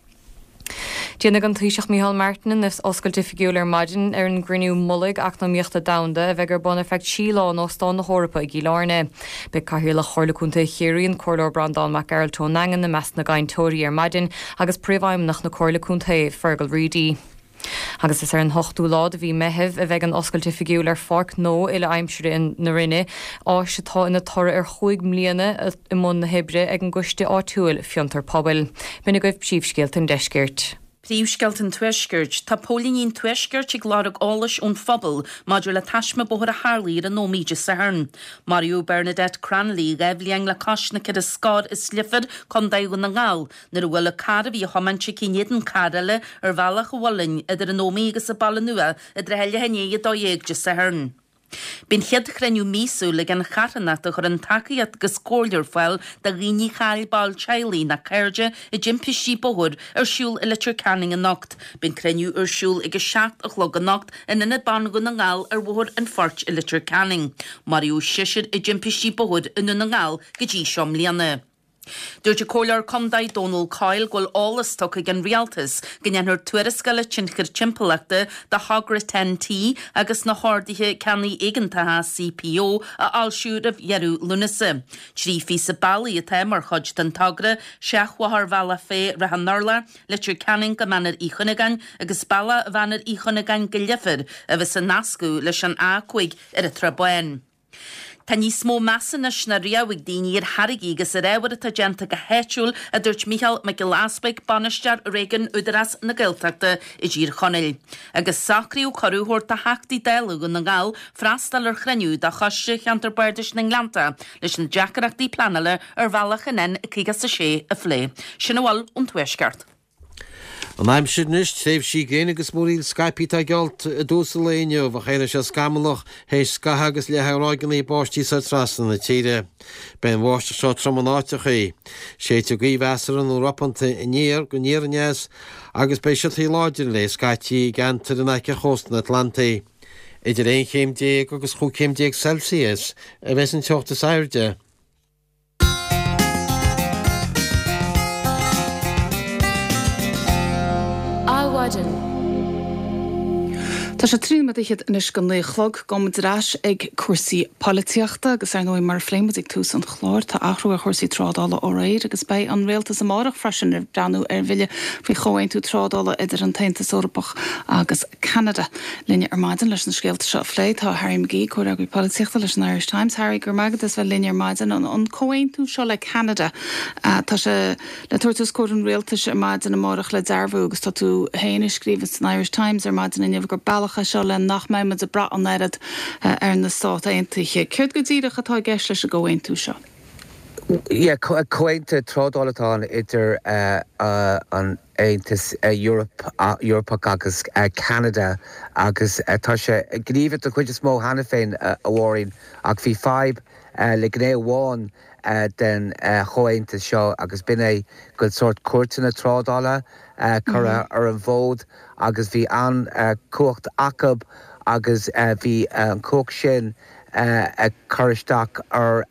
Díana an tuiseach Mícheál Martin nus oscailte figiúlar maidin ar an grinniú mullig ach na míochta damda a bheith ar buna feict sílá nó stán na hórappa i gílárne. Be caithir le chorlaúnta chéiríonn cóirleoir Brandán Mac Earl Tó Nangan na meas na gaintóirí ar maidin agus príomhaimnach na cóirlaúnta Fergal Reedy. Agus is ar an hochtú lád a bhí metheh a bheith an oscailte figiúlar farc nó ile aimimseire in na rinne á setá ina tora ar 5 mbliana i mún na hebre ag an guiste áitiúil fiontar pobail. Bina goibh príomhscéalt an deiscirt. Príomhscéalt an tuiscirt, tá pólaíon tuiscirt ag lárag álas ón phobal maidir le taisme bóthar a Harlaí ar an nóméide sa hern. Mariú Bernadette Cranley gaibhliang le cosna cid a scád is slifid chun daigh na ngáil, nar bhfuil a cara bhí thomanse cinéan carale ar bhealach bhhailin idir an nómí agus a balla nua idir heile henéad dó dhéag sa hern. Bín chiad chreniu mísú le gan charanach a chur an takeíad go scóir foiil de riní chail ball chailí na cairde i jimpistí bohud ar siúl i litir canning a nocht. Bín creniu ar siúl ag 7 o'clock a nocht in ina ban go na ngáil ar bhór an fort i litir canning. Mariú siisiid i jimpistí bohud in na ngáil go dtí siom líana. Dúirte cóilear Condaid Donald Coyle ghfuil álas tucha gan rialtas gneannar tuairiscaile tinchar timpachta de hagra 10T agus na hádaithe ceannaí éigeantathe CPO a alsiúd a dhearú lunasa. Trí fí sa bailí a téim mar chuid den tagra seachhahar bhela fé rahanarla litir canning go manar íchonagan agus balla bhanar íchonagan go lifir a bheits a nascú leis an ácuig ar a trabain. Tá ní smó measanas na riamhaigh daoine ar Harigí agus a réhar a genta go héitiúil a dúirt Mícheál McGill-Aspaig banistear Reagan údaras na Gaeltachta i ddír chonneil. Agus sacríú choruúthir a heachtaí déilú na ngáil freastal ar chreniu de choiste cheantar bairdis na Nglanta leis an deacharachtaí planala ar bhealach in 26 a phlé. Sin bhfuil an tuisceart. An aimimsid nist séh sí géine agus móríil Skypítá gealt a dúsa léineo bh chéile se scamalach hééis scathe agus letharágan í báistí sa trasna na tíide. Ben bháiste seo tromanátechaí. sé tú gaomhheasaran ó rapanta iníar go níarnéas agus bei se í láidir le Skytí gantar in aice chóstan Atlantaí. Idir 1 agus 5 Celsius a bheits an teachta sairde. Tá sé tríma iad inis go chlog gomadrás ag cuasaí políochta agus ar nóid mar fléimeigh tús an chlár tá ahrú a chuirsaí trádála ó réir agus bei an réaltas amárach freisin ar breanú ar bhile fao chohain tú trádála idir an taintas Eorpach agus Canada. Linne ar maidin leis na scéalta seo phléid tá Harry McGee chuir agú políochta leis an Irish Times. Harry gur magad is bheith linne ar maidin an chohain tú seo le Canada. Tá sé le tuairtas cóir an réaltas ar maidin amárach le dearbhú agus tá tú héana scríbas an Irish Times ar maidin in gur bailach seo le nach méid a bra an éad ar na Stát Aontaithe. Céir go dtíireach atá gceist leis a ggóhain tú seo? Cointe trádálatáin idir an Aontas Eorpach agus Canada agus tá sé gníomh a chuid smó hena féin a bhhaín ach bhí 5 le gné bháin den chohainte seo agus bin é go sort cuairtainna trádála chur ar an bhód agus bhí an cuacht acab agus bhí an cóch sin choristeach ar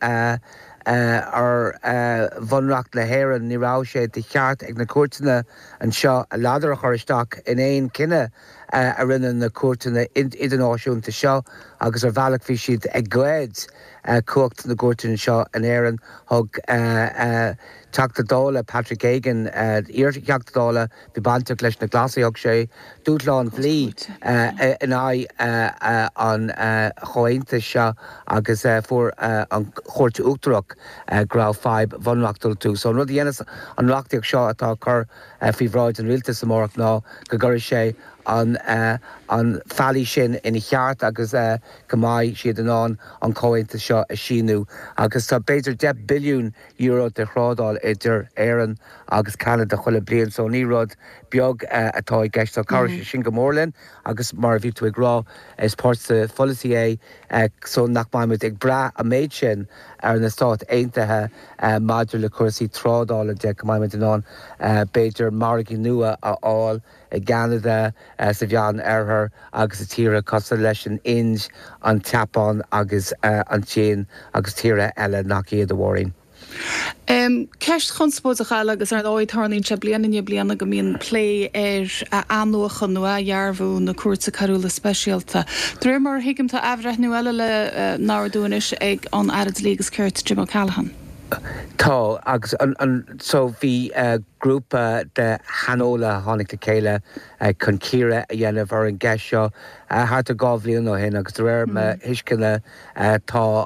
bhunreacht le héireann ní rá sé de cheart ag na cuairtainna an seo a leadar a choristeach in éon cinenne a rinne na cuairtainna idirnáisiúnta seo agus ar bhealach bhí siad ag gléid cuacht na gúirtin seo an éan thug teachtadála Patrick Egan teachtadála bhí banteach leis na glasaíoch sé dútláán bhlí in an choínta seo agus fuair an chóirt Uachtarach grá 5 bhanreachtal tú. So rud dhéananas an reachtaíoch seo atá chur fihráid an rialtas amórach ná go gcuir sé an fallí sin ina cheart agus go maiid siad an cóhainte seo a síú agus tá beidir 10 billiún euro de chrádáil idir éan agus Canada chuile blian so ní rud beag atá gceist tá cara sin go mórlinn agus mar bhí tú agrá is páirsa folasí so nach maiid ag bra a méid sin ar na stát aontathe maidir le cuasaí trádála de go maiid an beidir margaí nua a áil i Canada sa bhean arthar agus a tíre cosa leis an inj an teapán agus an chéan agus tíre eile nach iad a bhhaín. Ceist chunspóid a chaile agus ar áid tharnaín se blianana go míon lé ar anúcha nua dhearbhú na cuasa carúla speisialta. Dúir mar hiigimta ahreith nu eile le náirúis ag an airad lígus ceirt Jim O'Callaghan. Tá agus so bhí grúpa de Hanola tháinig le chéile chun círe a dhéanamh ar an gceist seo thart a gábhlíon ó hin agus réir me hiiscinne tá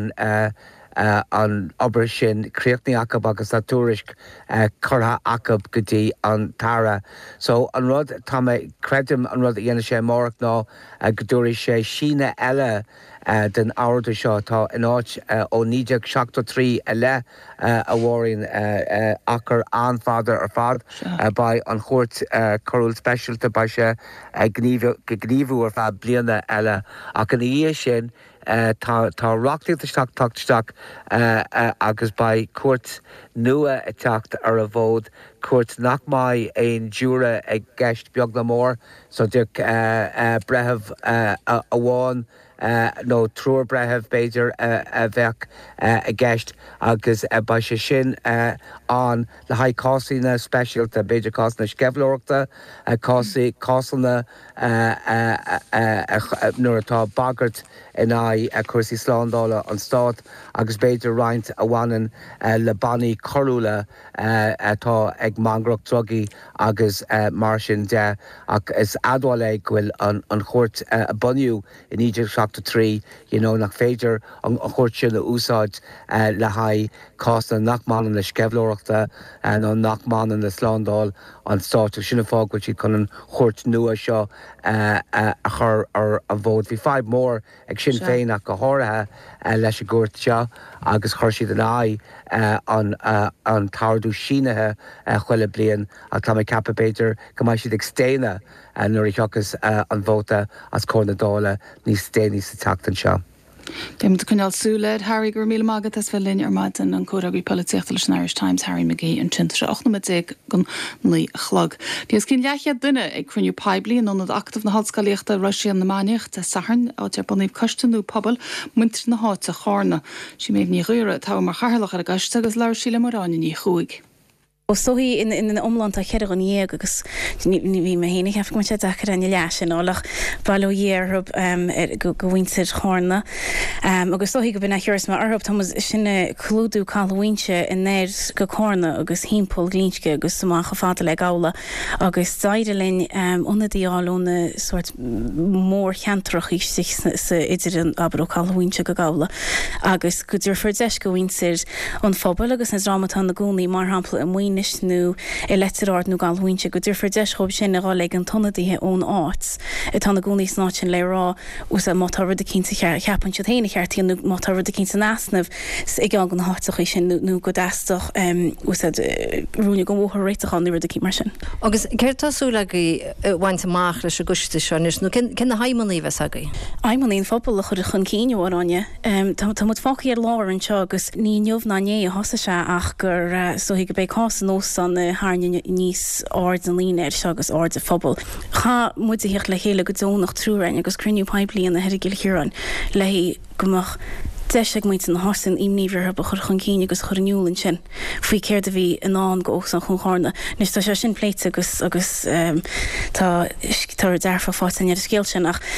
an obair sin críochnaí acab agus a túrisc chutha acab go dtí an tara. So an rud tá credim an rud a dhéana sé mórach ná go dúirí sé síne eile den áirda seo tá in áit ó 973 le a bhhaín achar anfadar ar fad ba an chóirt choúil speisialta ba sé gníomhú ar fad bliana eile ach an í sin tá reachtaíochtasteach tugteach agus ba cuairt nua a teacht ar a bhód cuairt nach mai éon dúra ag gceist beag na mór so dúic brethebh a bháin nó trúr brethebh beidir a bheith a gceist agus ba sé sin an le haid cásaína speisialta beidir cásanna scebhlóireachta cásanna nuair atá bagart in a cuasaí sláándála an stát agus beidir roinnt a bhhanan le bannaí choúla atá ag mangracht drogaí agus mar sin de ach is adháil bhfuil an chóirt a buniu in idir 3 nach féidir an chóirt sin le úsáid le haid cásanna nachmánan le scebhlóireachta nó nachmánan le sláándáil an stát sinna fágil si chun an chóirt nua seo a chur ar a bhód. Bhí 5 mór ag sin féin ach go háirithe leis a gúirt seo agus chuir siad an an tardú sínathe chuile blian a tá cappa beidir go maiid siad ag stéine nuair teachas an bhóta as cóna dála níos stéine sa teachtain seo. Déim chuneal súlaid Harry gur míle mágad as bhelinn ar maidin an córaí políochta leis an Irish Times Harry McGee an tintre 8 gon ní chlog. Bhíos cin leithad duine ag cruniú peblií an anad actah na hallscalaíochta Russia an na Máneocht a saharn á dear bunaíh costanú pobl muintir na háit a chána. Si méid ní riire tá mar charlach ar a gaiiste agus leir síle marráin ní chuig. O sohi in an omland a cheir an éag agus ní bhí me hénig hef go sé dachar an leisin álach bailó dhéarb go bhaintir chána. Agus sohi go buna chuirs mar arb Thomas sinna clúdú calhainte in néir go chána agus hímpol glínske agus samach fáda le gála agus daidelinn onadíálóna sort mór cheantrach is sich sa idir an abró calhainte go gála agus go dúr for deis go bhaintir an fphobal agus na rámatán na gúnaí mar hampla a muoine nu electorát nó galhainte go dúr for deischob sin a gála an tonadíthe ón áit i tána gúnaí snáin le rá ús a mátar de cinnta cheapan se héna cheartí nó mátar de cinnta nasnamh i gan an háach sin nó go deisteach ús rúne go bhthar réiteán nu de mar sin. Agus ceirtásúla bhaint amach leis a guiste seis nó cin na haimmaní bheits agaí. Aimmaníon fphobal a chur chun cíineháráine Tá mud fáí ar láir an seo agus ní neomh na né a hosa se ach gur so go bé cá nó san háne níos áard an líine se agus áard a fphobal. Cha mu hiocht le chéile go dónach trúrein agus cruniú peblií an na heigil hiúran le gomach deise muint an hasan imníomhar ba chur chun cíine agus churniúlann sin. Faoi céir a bhí an an go san chun chána. Nus tá sé sin pléite agus tá dearfa fáin ar scéil sin ach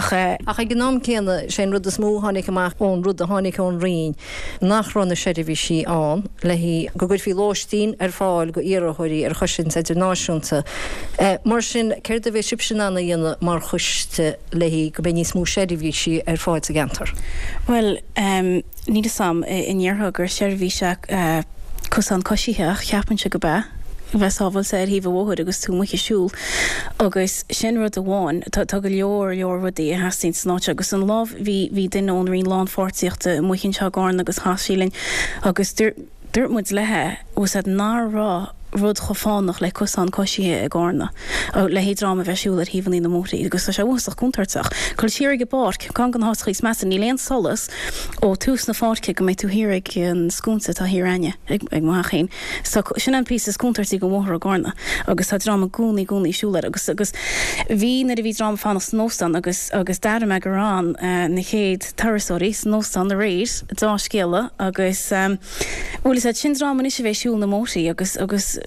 gnám céanna sé rud a smó hánig amach ón rud a hánig ón riin nach ranna séidir bhí si an le hí go gur fi láistín ar fáil go iarthirí ar chusin idirnáisiúnta. Mar sin céir a bheith sibsin anna dhéanana mar chuiste le hí go ben ní smó séidir bhí si ar fáid a gentar. Well, ní sam inheartha gur seirbhí se cosán cosíthe cheapan se go beth. Bheits ábhail sé híh bhóid agus tú muiche siúil agus sin rud amháin tá go leor rudí a heín snáte agus an láh hí duine ón rion lán fortíochtta mucinn se gáin agus hasílinn agus dúirt muid lethe was ná rá rud go fánach le cosán cosíthe a gána le hé drama bheitsúil ar híhann í na mótaí agus tá sé bhach cúntarteach chuil siar go barc gan an háschaís me ní léon solas ó tús na fáce go méid tú hirig an scúnta tá hiraine ag máchéin sin an pí scúntartí go móthir a gána agus tá drama gúnaí siúla agus bhí na a bhí drama fána snóstan agus dar me gorán na chéad tarasóí snóstan na réir dá scéile agus bhfuil sin drama is bheith siúil na mótaí agus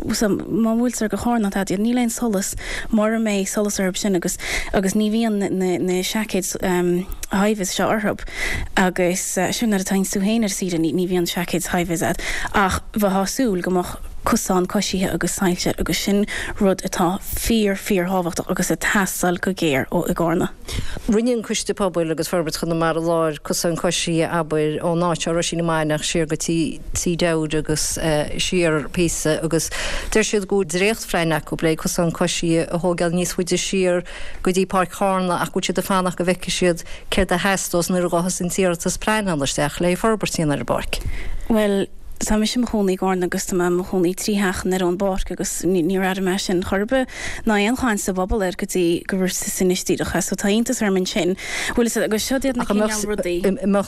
má bhfuil ar go hána tá ní léon solas mar mé solas arb sin agus ní bhíon na seacéid haimhis se orthb agus sin ar a tain súhéinar siad ní bhíon seacéid haimhis ach bheit hásúil gomach cosán cosíthe agus saimse agus sin rud atá fíor hábhacht agus a tasal go géir ó i gána. Rinneon cuiste poblbal agus forbert chun mar láir cosán cosí abair ó nátear sin mainach siar go tí deud agus siar písa agus der siad go drécht freinach go blé cosán cosí a hógeil níos chuide siar go dtí pár chána ach go siad a fánach go bheice siad céir a heistós na rugáchas in tíartas preinandarsteach le forbertíon ar barc. Well, Tá me sem chonaí gáin agus tá me chonaí tríthechan ar an barc agus ní ra me sin chorbe ná anchain sa bobbal ar gotí gur sa sinistíirecha so taíntas ar man sin bhfuil agus seoiad na rudí.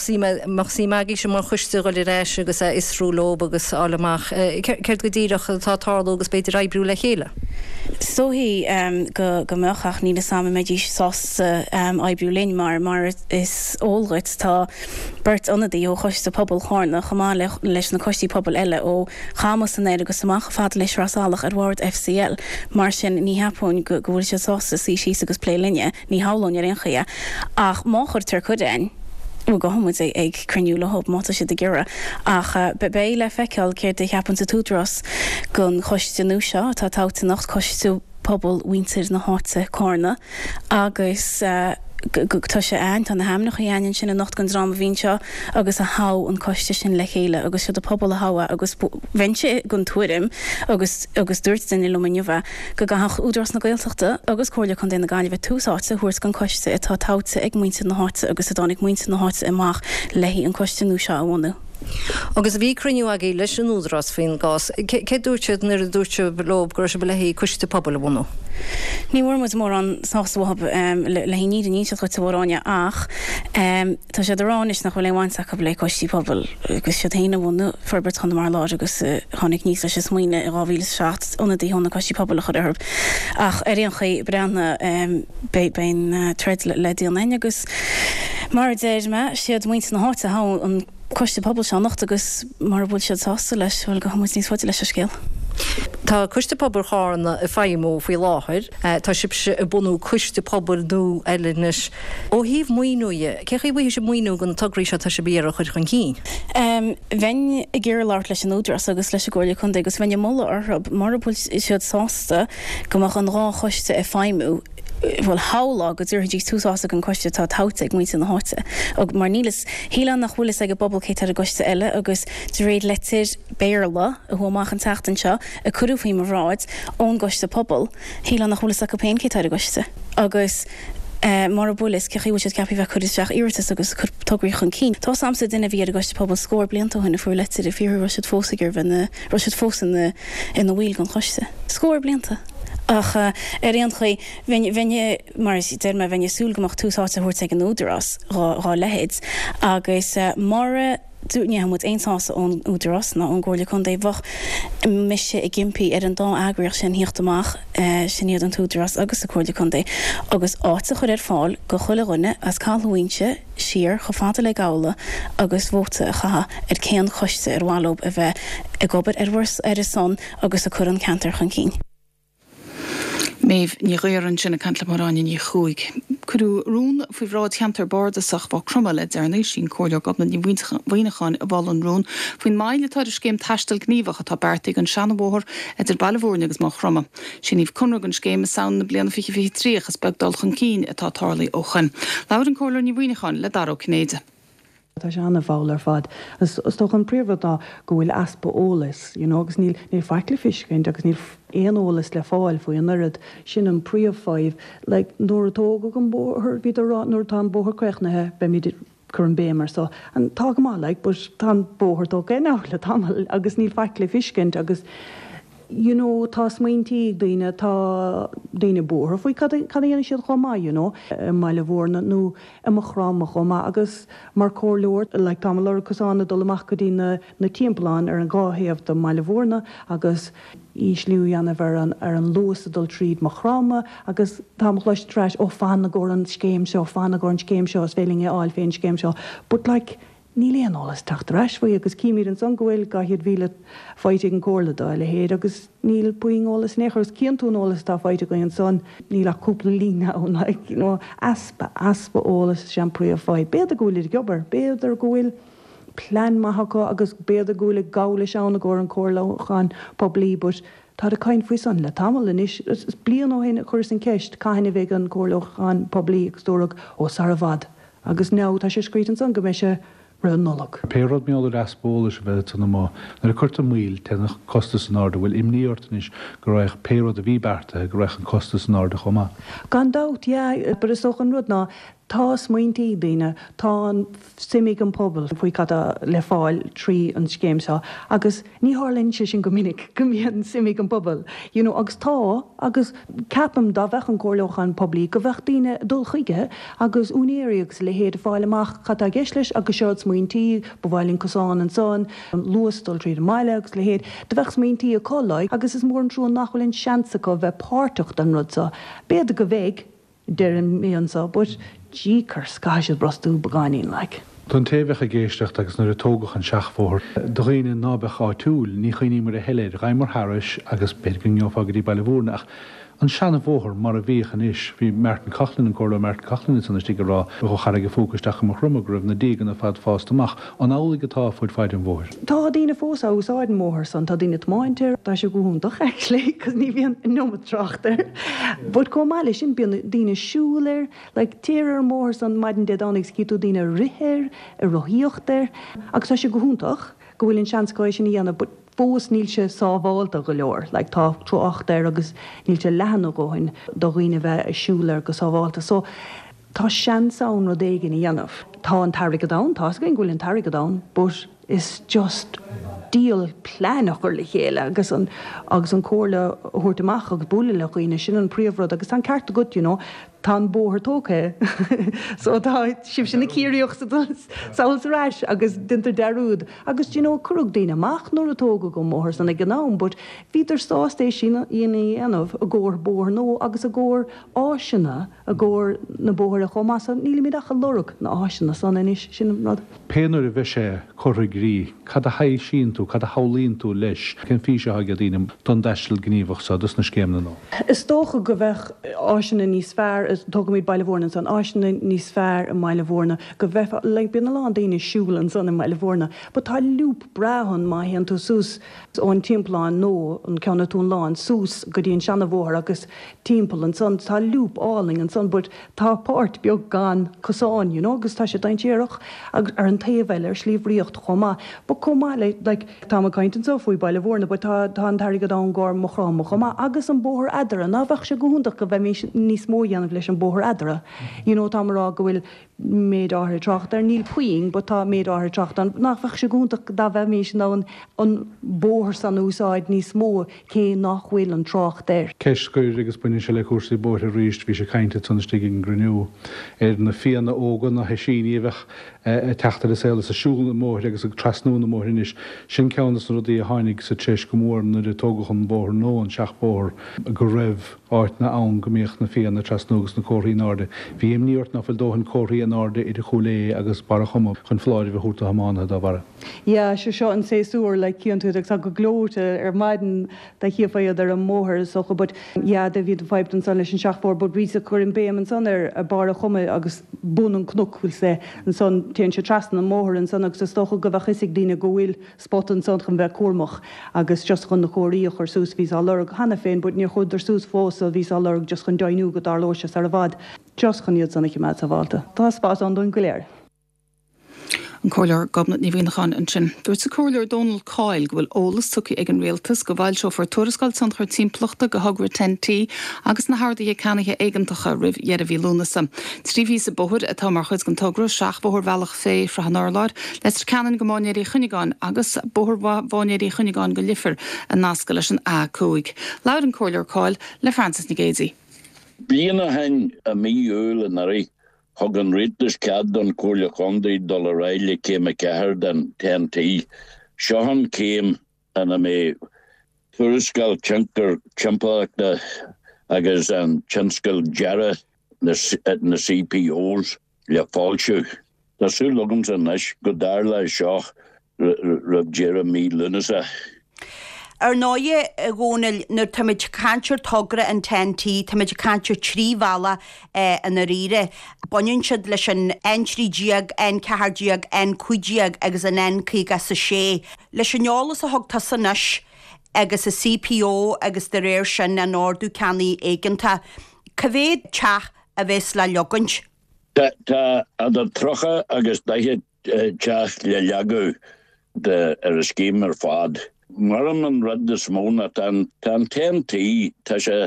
Machsí meigi sem mar chuiste go le réis agus isrúlób agus álamach ceirt go dtíireach tátáú agus beidir raibbrú le chéile. So hí go meachach ní na sam méidí sás ebrú linn mar is ólrait tá bert annadí ó chuiste pobl chána chamá leis na cosí pobl eile ó chamas san éile agus samach fad leis rasálach ar Ward FCL mar sin ní hapún go bhfuil se sásta sí agus plé linne ní hálainn ar inchaia ach máchar tar chudain go hamid ag cruniúla hob máta si de gera ach be le feiceil céir de cheapan sa túdras gon choiste seo tá táta nacht coistú pobl winter na háte cóna agus tá sé ein tan na hamnach a dhéanann sin a nacht gan drama bhín seo agus a há an coiste sin le chéile agus siad a pobl a háa agus bhaintse gon tuairim agus dúirt den i lumaniuha go gath údras na gailteachta agus cóirla chun déna gáilh túsáte thuairs gan coiste atá táta ag muinte na háte agus a dánig muinte na háte amach lehí an coisteú seo a bhhaú. Agus bhí cruniú a gé leis an údras fin gás. Cé dúirtead nar a dúirte lob gur se be lehí coiste pobl a bhhaú? Ní bhfuir mu mór an sáhab le hí níiad níos chuirte bhráine ach tá sé doránis nach bhfuil leháinsa go le coistí pobl agus sé héana bhna forbert chun mar láir agus tháinig níos leis smuoine i 2007 óna dtí honna coistí pobl a chud ach ar réon chu breanna ben treid le díanaine agus mar déir me siad muinte na háte há an coiste pobl se nacht agus mar bhfuil siad sásta leis bhfuil go hamid níos fáilte leis a scéal. Tá cuiste pobl chána a féimó faoi láthir, tá sibse a bunú cuiste pobl nó eilenis ó híh muoúie, cecha bhí sé muoú gon tugraí se tá sé bí a chuir chun cín. Bhain i ggéir láir leis an údras agus leis ggóla chun agus bhaine molla orthb mar bhfuil siad sásta gomach an rá chuiste a féimú bhfuil hála go dúir dí túsása an coiste tá táta ag muinte na háte. Og mar nílas hílan nach bhfuil ag bobbal céit ar a goiste eile agus de réad letir béirla a thuach an teachtain seo a curú faoim marráid ón goiste pobl hílan nach bhfuil a go péin céit ar a goiste. Agus mar a bulis cechaí bhúid ceapí bheith chuisteach iirtas agus tugraí chun cín. Tá samsa duine bhí a goiste pobl scór blianta hunna fuair letir a fiú roiisiid fósagur roiisiid fós in na bhíl gan choiste. Scór blianta. Ach réon chu bhaine mar déir me bhaine súlgamach túsáte thuirt ag an údras rá lehéid agus mar dúne moet einsása ón údras na an ggóla chun déhah meise i gimpi an dá agriach sin hiochtach sinnéad an túdras agus a cóla chun dé. agus áta chud fáil go chola runne as cáhainte sir go fáta le gála agus bhóta a chatha céan choiste bhálób a bheith i gobad bhs a son agus a chur an cantar chun cín. Méh ní réan sinna cantla marráin ní chuig. Cudú rún faoi bhrád cheantar bardasach bh crumma le dearna sin cóla gobna ní bhaoineáin a bhil an rún, faoin maiile tá céim taistal gníomhacha tá beirtaigh an seanmhór idir bailhórne agus má chrumma. Sin níomh conrug an scéim saona bliana fi tríochas begdal chun cín atá tálaí óchan. Lair an cóla ní bhaoineáin le daró cnéide. Tá sé anna bháil fad. Is tó an príomhdá go bhfuil aspa ólas, agus níl feicla fiscin agus níl éon ólas le fáil faoi an nuad sin an príomhfáibh, le nóair atóga go bóthir bhí nóair tá bóthir cuichnathe be míidir chur an bémar so an tá má le bus tá bóthirtó gnála tamil agus níl feicla fiscint agus tá smaointí daine tá daine bóthir faoi cadíana siad chomá meile bhórna nó amachráma chomá agus mar cóirleir le tam le cosánna dolamach go dtíine na timpplaán ar an gáhéamh do meile bhórna agus ísliúanana bhar ar an losadul tríd marráma agus táleis treis ó fanna ggó an scéim seo fanna ggó an scéim seo féling áil féin scéim seo, but ní léanálas tachtreis faoi agus cíimiir an san gohfuil gahiad bhíle fáite an cóla le héad agus níl buingálas nechars cianúnálas tá fáite go an son níl a cúpla lína ón aspa ólas seanprí a fáid. Béad a gúil gobar, béidir gohfuil plan maithacha agus béad a gúla gála seánna ggó an cóirlachan poblí, but tá a caiin faoi san le tamil is blian ó héna chuir san ceist caiinna bheith an cóirlachan poblí agtóach ó Saravad agus ná tá sé scrítan an san go mé se Nolog. Pérod méáidir aspóla se bheith tanna má nar a chuirta míl tena costas an áda bhfuil imníortanis go raibh pérod a bhíberta go raibh an costas an áda chomá. Gan dat, bar is auch an rud ná tá smaointí daine tá an simig an pobl faoi cad le fáil trí an scéim seo agus ní hálinn se sin go minic go míon simig an pobl. Agus tá agus capam dá bheith an cóirlochan poblí go bheith daine dul chuige agus únéiriagus le héad fáil amach chat a geisleis agus seod smaointí bhhailinn cosán an son an luastal tríd mailegus le héad de bheith smaointí a choláid agus is mór an trú nachhfuilinn seansa go bheith páirteach an rudsa. Béad go bhéh deir an méonsa, but dícar scaisiad brostú bagáín le. Don tébheith a géisteach agus nuair a tógach an seachmhór, do réine nábeá túúl ní chuoine mar a heléid raimar Harris agus began neofagadí bailhúrnach. An seanna bhóthir mar a bhíchan is bhí Merton Cachlan an cóla Merton Cachlan san tí rá go charige fócasteach mar rummagribh na dégan a fad fástaach an álaigh atá fuid fáid an bhór. Tá dína fós ásáid móthir san tá dína máintear tá se goúntaach eiclé cos ní bhíon nómad traachtar. Bud có meile sin bíon dína siúlir, le tíar mór san maidin de annig cíú dína rithir a roíochttar agus tá se goúntaach go bhfuiln seanáid sin dhéanana fós níl se sábháilta go leor, le tá troachtar agus níl se lehanana gohain do riine bheith a siúlar go sábháilta. So tá seanán ó dégan í dhéanamh. Tá an targadán, tá go ghfuil an targadán, but is just díal plánach gur le chéile agus an cóla thuirtamach agus búla le chuoine sin an príomhrad agus an ceart go tá bóthir tócha. So tá sib sin na cíireocht saoilsráis agus dintar deúd. agus curug daine amach nóair atóga go móthir sanna gnám, but híidir stáéis sin dhéanamh a ggóir bóthir nó agus a ggóir áisina a ggóir na bóthir a chomá san níla míideach a lorug na áisina san inis sin rud. Péanúir a bheith sé choraigrí, cad a haid sin tú, cad a hálíonn tú leis, cén físe haige dtíanam don deisiil gníomhach sa dus na scéimna nó. Is tócha go bheith áisina níos fearr is tugamid bailhórna san áisina níos fearr a meile bhórna go bheith le bína lán daine siúlan san na meile bhórna, ba tá lúp brahan má héan tú sús ón timpplaán nó an ceanna tún lán sús go dtíon seanna bhór agus timppla an san tá lúp áling an san, bud tá páirt beag gan cosáin agus tá sé daintéireach ar an taobhheil ar slíomhríocht chomá. Ba comá le tá caiintan so faoi baile bhórna, ba tá an tairigad an gáir mochrám chomá agus an bóthir adara ná bheith se gohúntaach go bheith níos mó dhéanamh leis an bóthir adara. Tá marrá go bhfuil méad áthir tracht ar níl puing, ba tá méad áthir tracht an nach bheith se gohúntaach dá bheith mééis ná an bóthir san úsáid níos mó cé nachhfuil an tracht ir. Ceiscuir agus buine se le cuasaí bóthir ríist bhí sé caiinte tunnastigh an grniú ar na fianna ógan na heisíní bheith teachtar is élas a siúla móthir agus a trasnúna mórinis sin ceannas rudí a hánig sa tréis go mór na de tógachan bór nó an seachbór go raibh áit na ann gomíocht na féan na trasnúgus na cóirí náde. Bhí im níort na fel dóhann cóirí náde idir cholé agus bara chuma chun fláir bh húta hamána dá bara. Ja, seo an séúr le cían tú ag go glóte maidin de hiafaiad ar an móthir socha, but ja, de bhí feib an san leis an seachbór, but rí a chur an béam an san ar a bara chuma agus bún an cnuchúil sé an son téan se trasna an móthir an san agus stocha go bh chisigh dína go bhfuil spot an san chun bheith cuamach agus just chun na choiríoch ar sús vís á lerug hana féin, bud ní chud ar sús fósa vís á lerug just chun dainú go dar loise ar a bhd just chun iad sanna meid a bhálta. Tá spás an don goléir. An choir gobnat ní bhíonachan an sin. Dúirt sa choir Donald Coyle go bhfuil ólas tuci ag an réaltas go bhhail seo for tuarascáil san chuir timplachta go thugrar 10T agus na háirdaí a ceannaithe éigeantacha rih dhearbhí lúnasa. Tríhí sa bothir atá mar chuid an tugra seach bothir bhealach fé fra an orláir, leis ceann go máinéirí chunigán agus bothir bháinéirí chunigán go lifer a nasca leis an A2. Laud an choir Coyle le Francis Nigézi. Bíana hain a míúil an arí hog an ritas cad an cóla condaí dul a réile céim a cehar den 10T. Seohan céim ana mé tuarascáil timpachta agus an tinscail deara na CPOs le fáilseú. Tású lugam san leis go dar le seo rab Jeremy Lunasa. Ar náide a ggónil nar tamid cantir togra an 10T, tamid cantir tríhela an a rire. Bonnin siad leis an N3G, N4G, N5G agus an N5 sa sé. Leis an neolalas a thugta san isis agus a CPO agus de réir sin an ordú ceannaí éigeanta. Cavéad teach a bheits le leogant? Tá adar trocha agus daithe teach le leagú ar a scéim ar fad. Maram an rud is móna tan 10T tá sé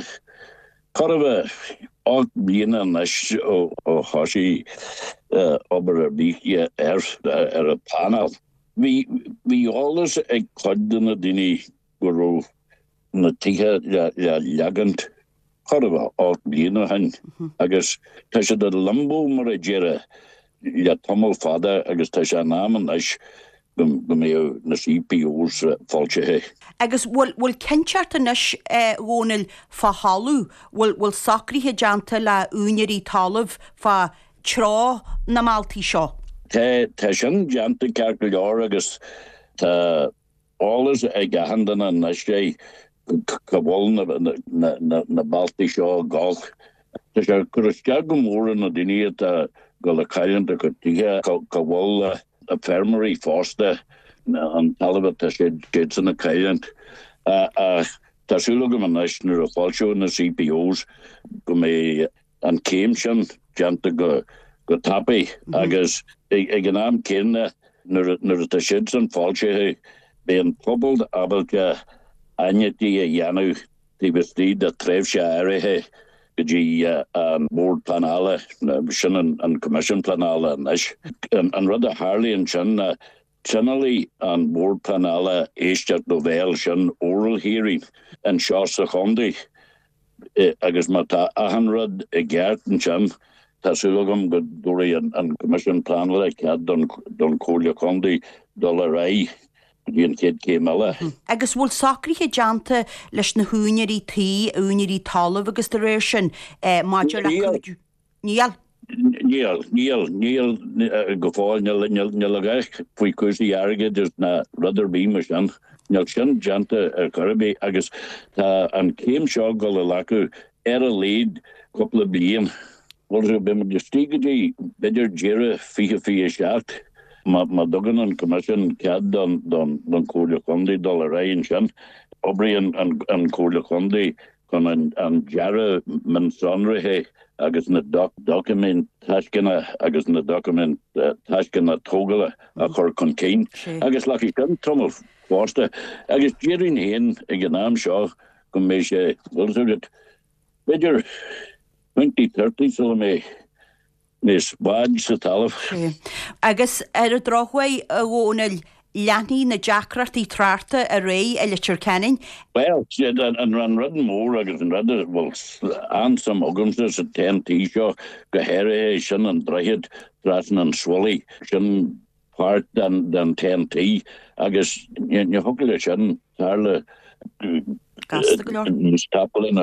chorah ag bliana nes ó thosaí obair ar bíe ar a panel. Bhí álas ag chuideanna daoine go raibh na tithe le leagant chorah ag bliana hain. Agus tá sé de limbo mar a dheire le tomol fada agus tá sé náman nes go mé na CPOs fáilte. Agus bhfuil cinseart anis ghónil fá hallú, bhfuil sacríthe deanta le úneirí talamh fá trá na máltaí seo. Tá sin deanta ceart go leor agus tá álas ag gahandanna nes sé go bhfuil na baltaí seo gáil. Tá sé chuiste go mór na daine go le caianta go tithe go bhfuil a fermery fásta an talabh tá sé san na caiint. Tásúla go man nes nuair a fáilseú na CPOs go mé an céim sin deanta go tapaí agus ag an am céine nuair a siad san fáilsethe bé an pobl abalcha ainetí a dhéanú tí bistí a tréimh se airithe go dtí an board planála sin an commission planála nes. An rud a Harlíonn sin Channelí an board planála éisteart do bhéil sin oral hearing an seo sa chondaí agus má tá ahan rud i gceartan sin tásúlagam go dúirí an commission planála cead don cóla chondaí dul a ré díon céad céim eile. Agus bhfuil sacríthe deanta leis na húneirí tí a úneirí talamh agus de réir sin maidir le níl. Níl go fáil níl a gaiich faoi cuasaí airge dus na rudar bíime sin. Níl sin deanta ar Caribé agus tá an céim seo go le lecu ar a léad coppla bliain. Bhil be mar de stígadí beidir deire fiche seacht. Ma dogan an commission cead don cóla chondaí dul a réin sin. Obair an cóla chondaí chun an deara man sonrathe agus na document taiscinna agus na document taiscinna tógala a chur chun céin. Agus lecí sin tromol fásta. Agus díirín héin ag an am seo go mé sé beidir 2030 sula mé Nes báid sa talamh. Agus ar a drochhaid a ghónil leanaí na deacratí tráta a ré eile Tircanin? Well, an rud mór agus an rud bhfuil ansam agamsa sa 10T seo go héirithe sin an draithe drasan an swalaí sin part dan TNT agus je hokkel sin tarle stapelin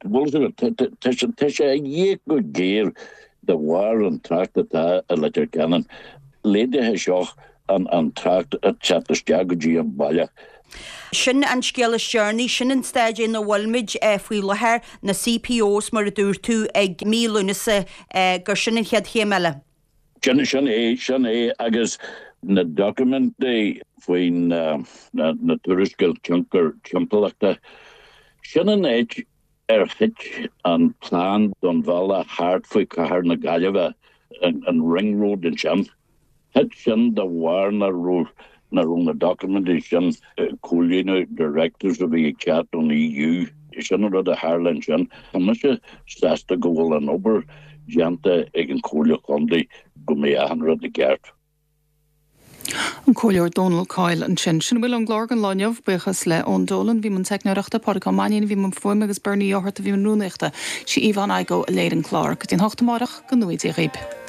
je go gear de war an tracht a letter kennen lede he seach an tracht a chattejagogy an bailach. Sin an scéile searní sin an staidé na bhfuilmid faoi lethir na CPOs mar a dúr tú ag mílúnasa gur sin an chead chéile. Sin é agus na document é faoin na turiscail timpachta sin an éid hit an plán don bhela hart faoi cahar na Gaillimhe an ring road in sin. Het sin de war na road na rung na documentation coolino directors of the chat on EU sin a Harlan sin se stasta go an ober jante egen coolio condi go mé 100 de gert. An cóileor Donald Coyle an sin bhfuil an glár an láineh buchas le ón dólan bhí man teicneachta Parcamainin bhí man foiime agus Bernie áhart a bhí man núneachta si Ivan Aigo a léir an chlár go dtíon 8 marach go nuid i réib.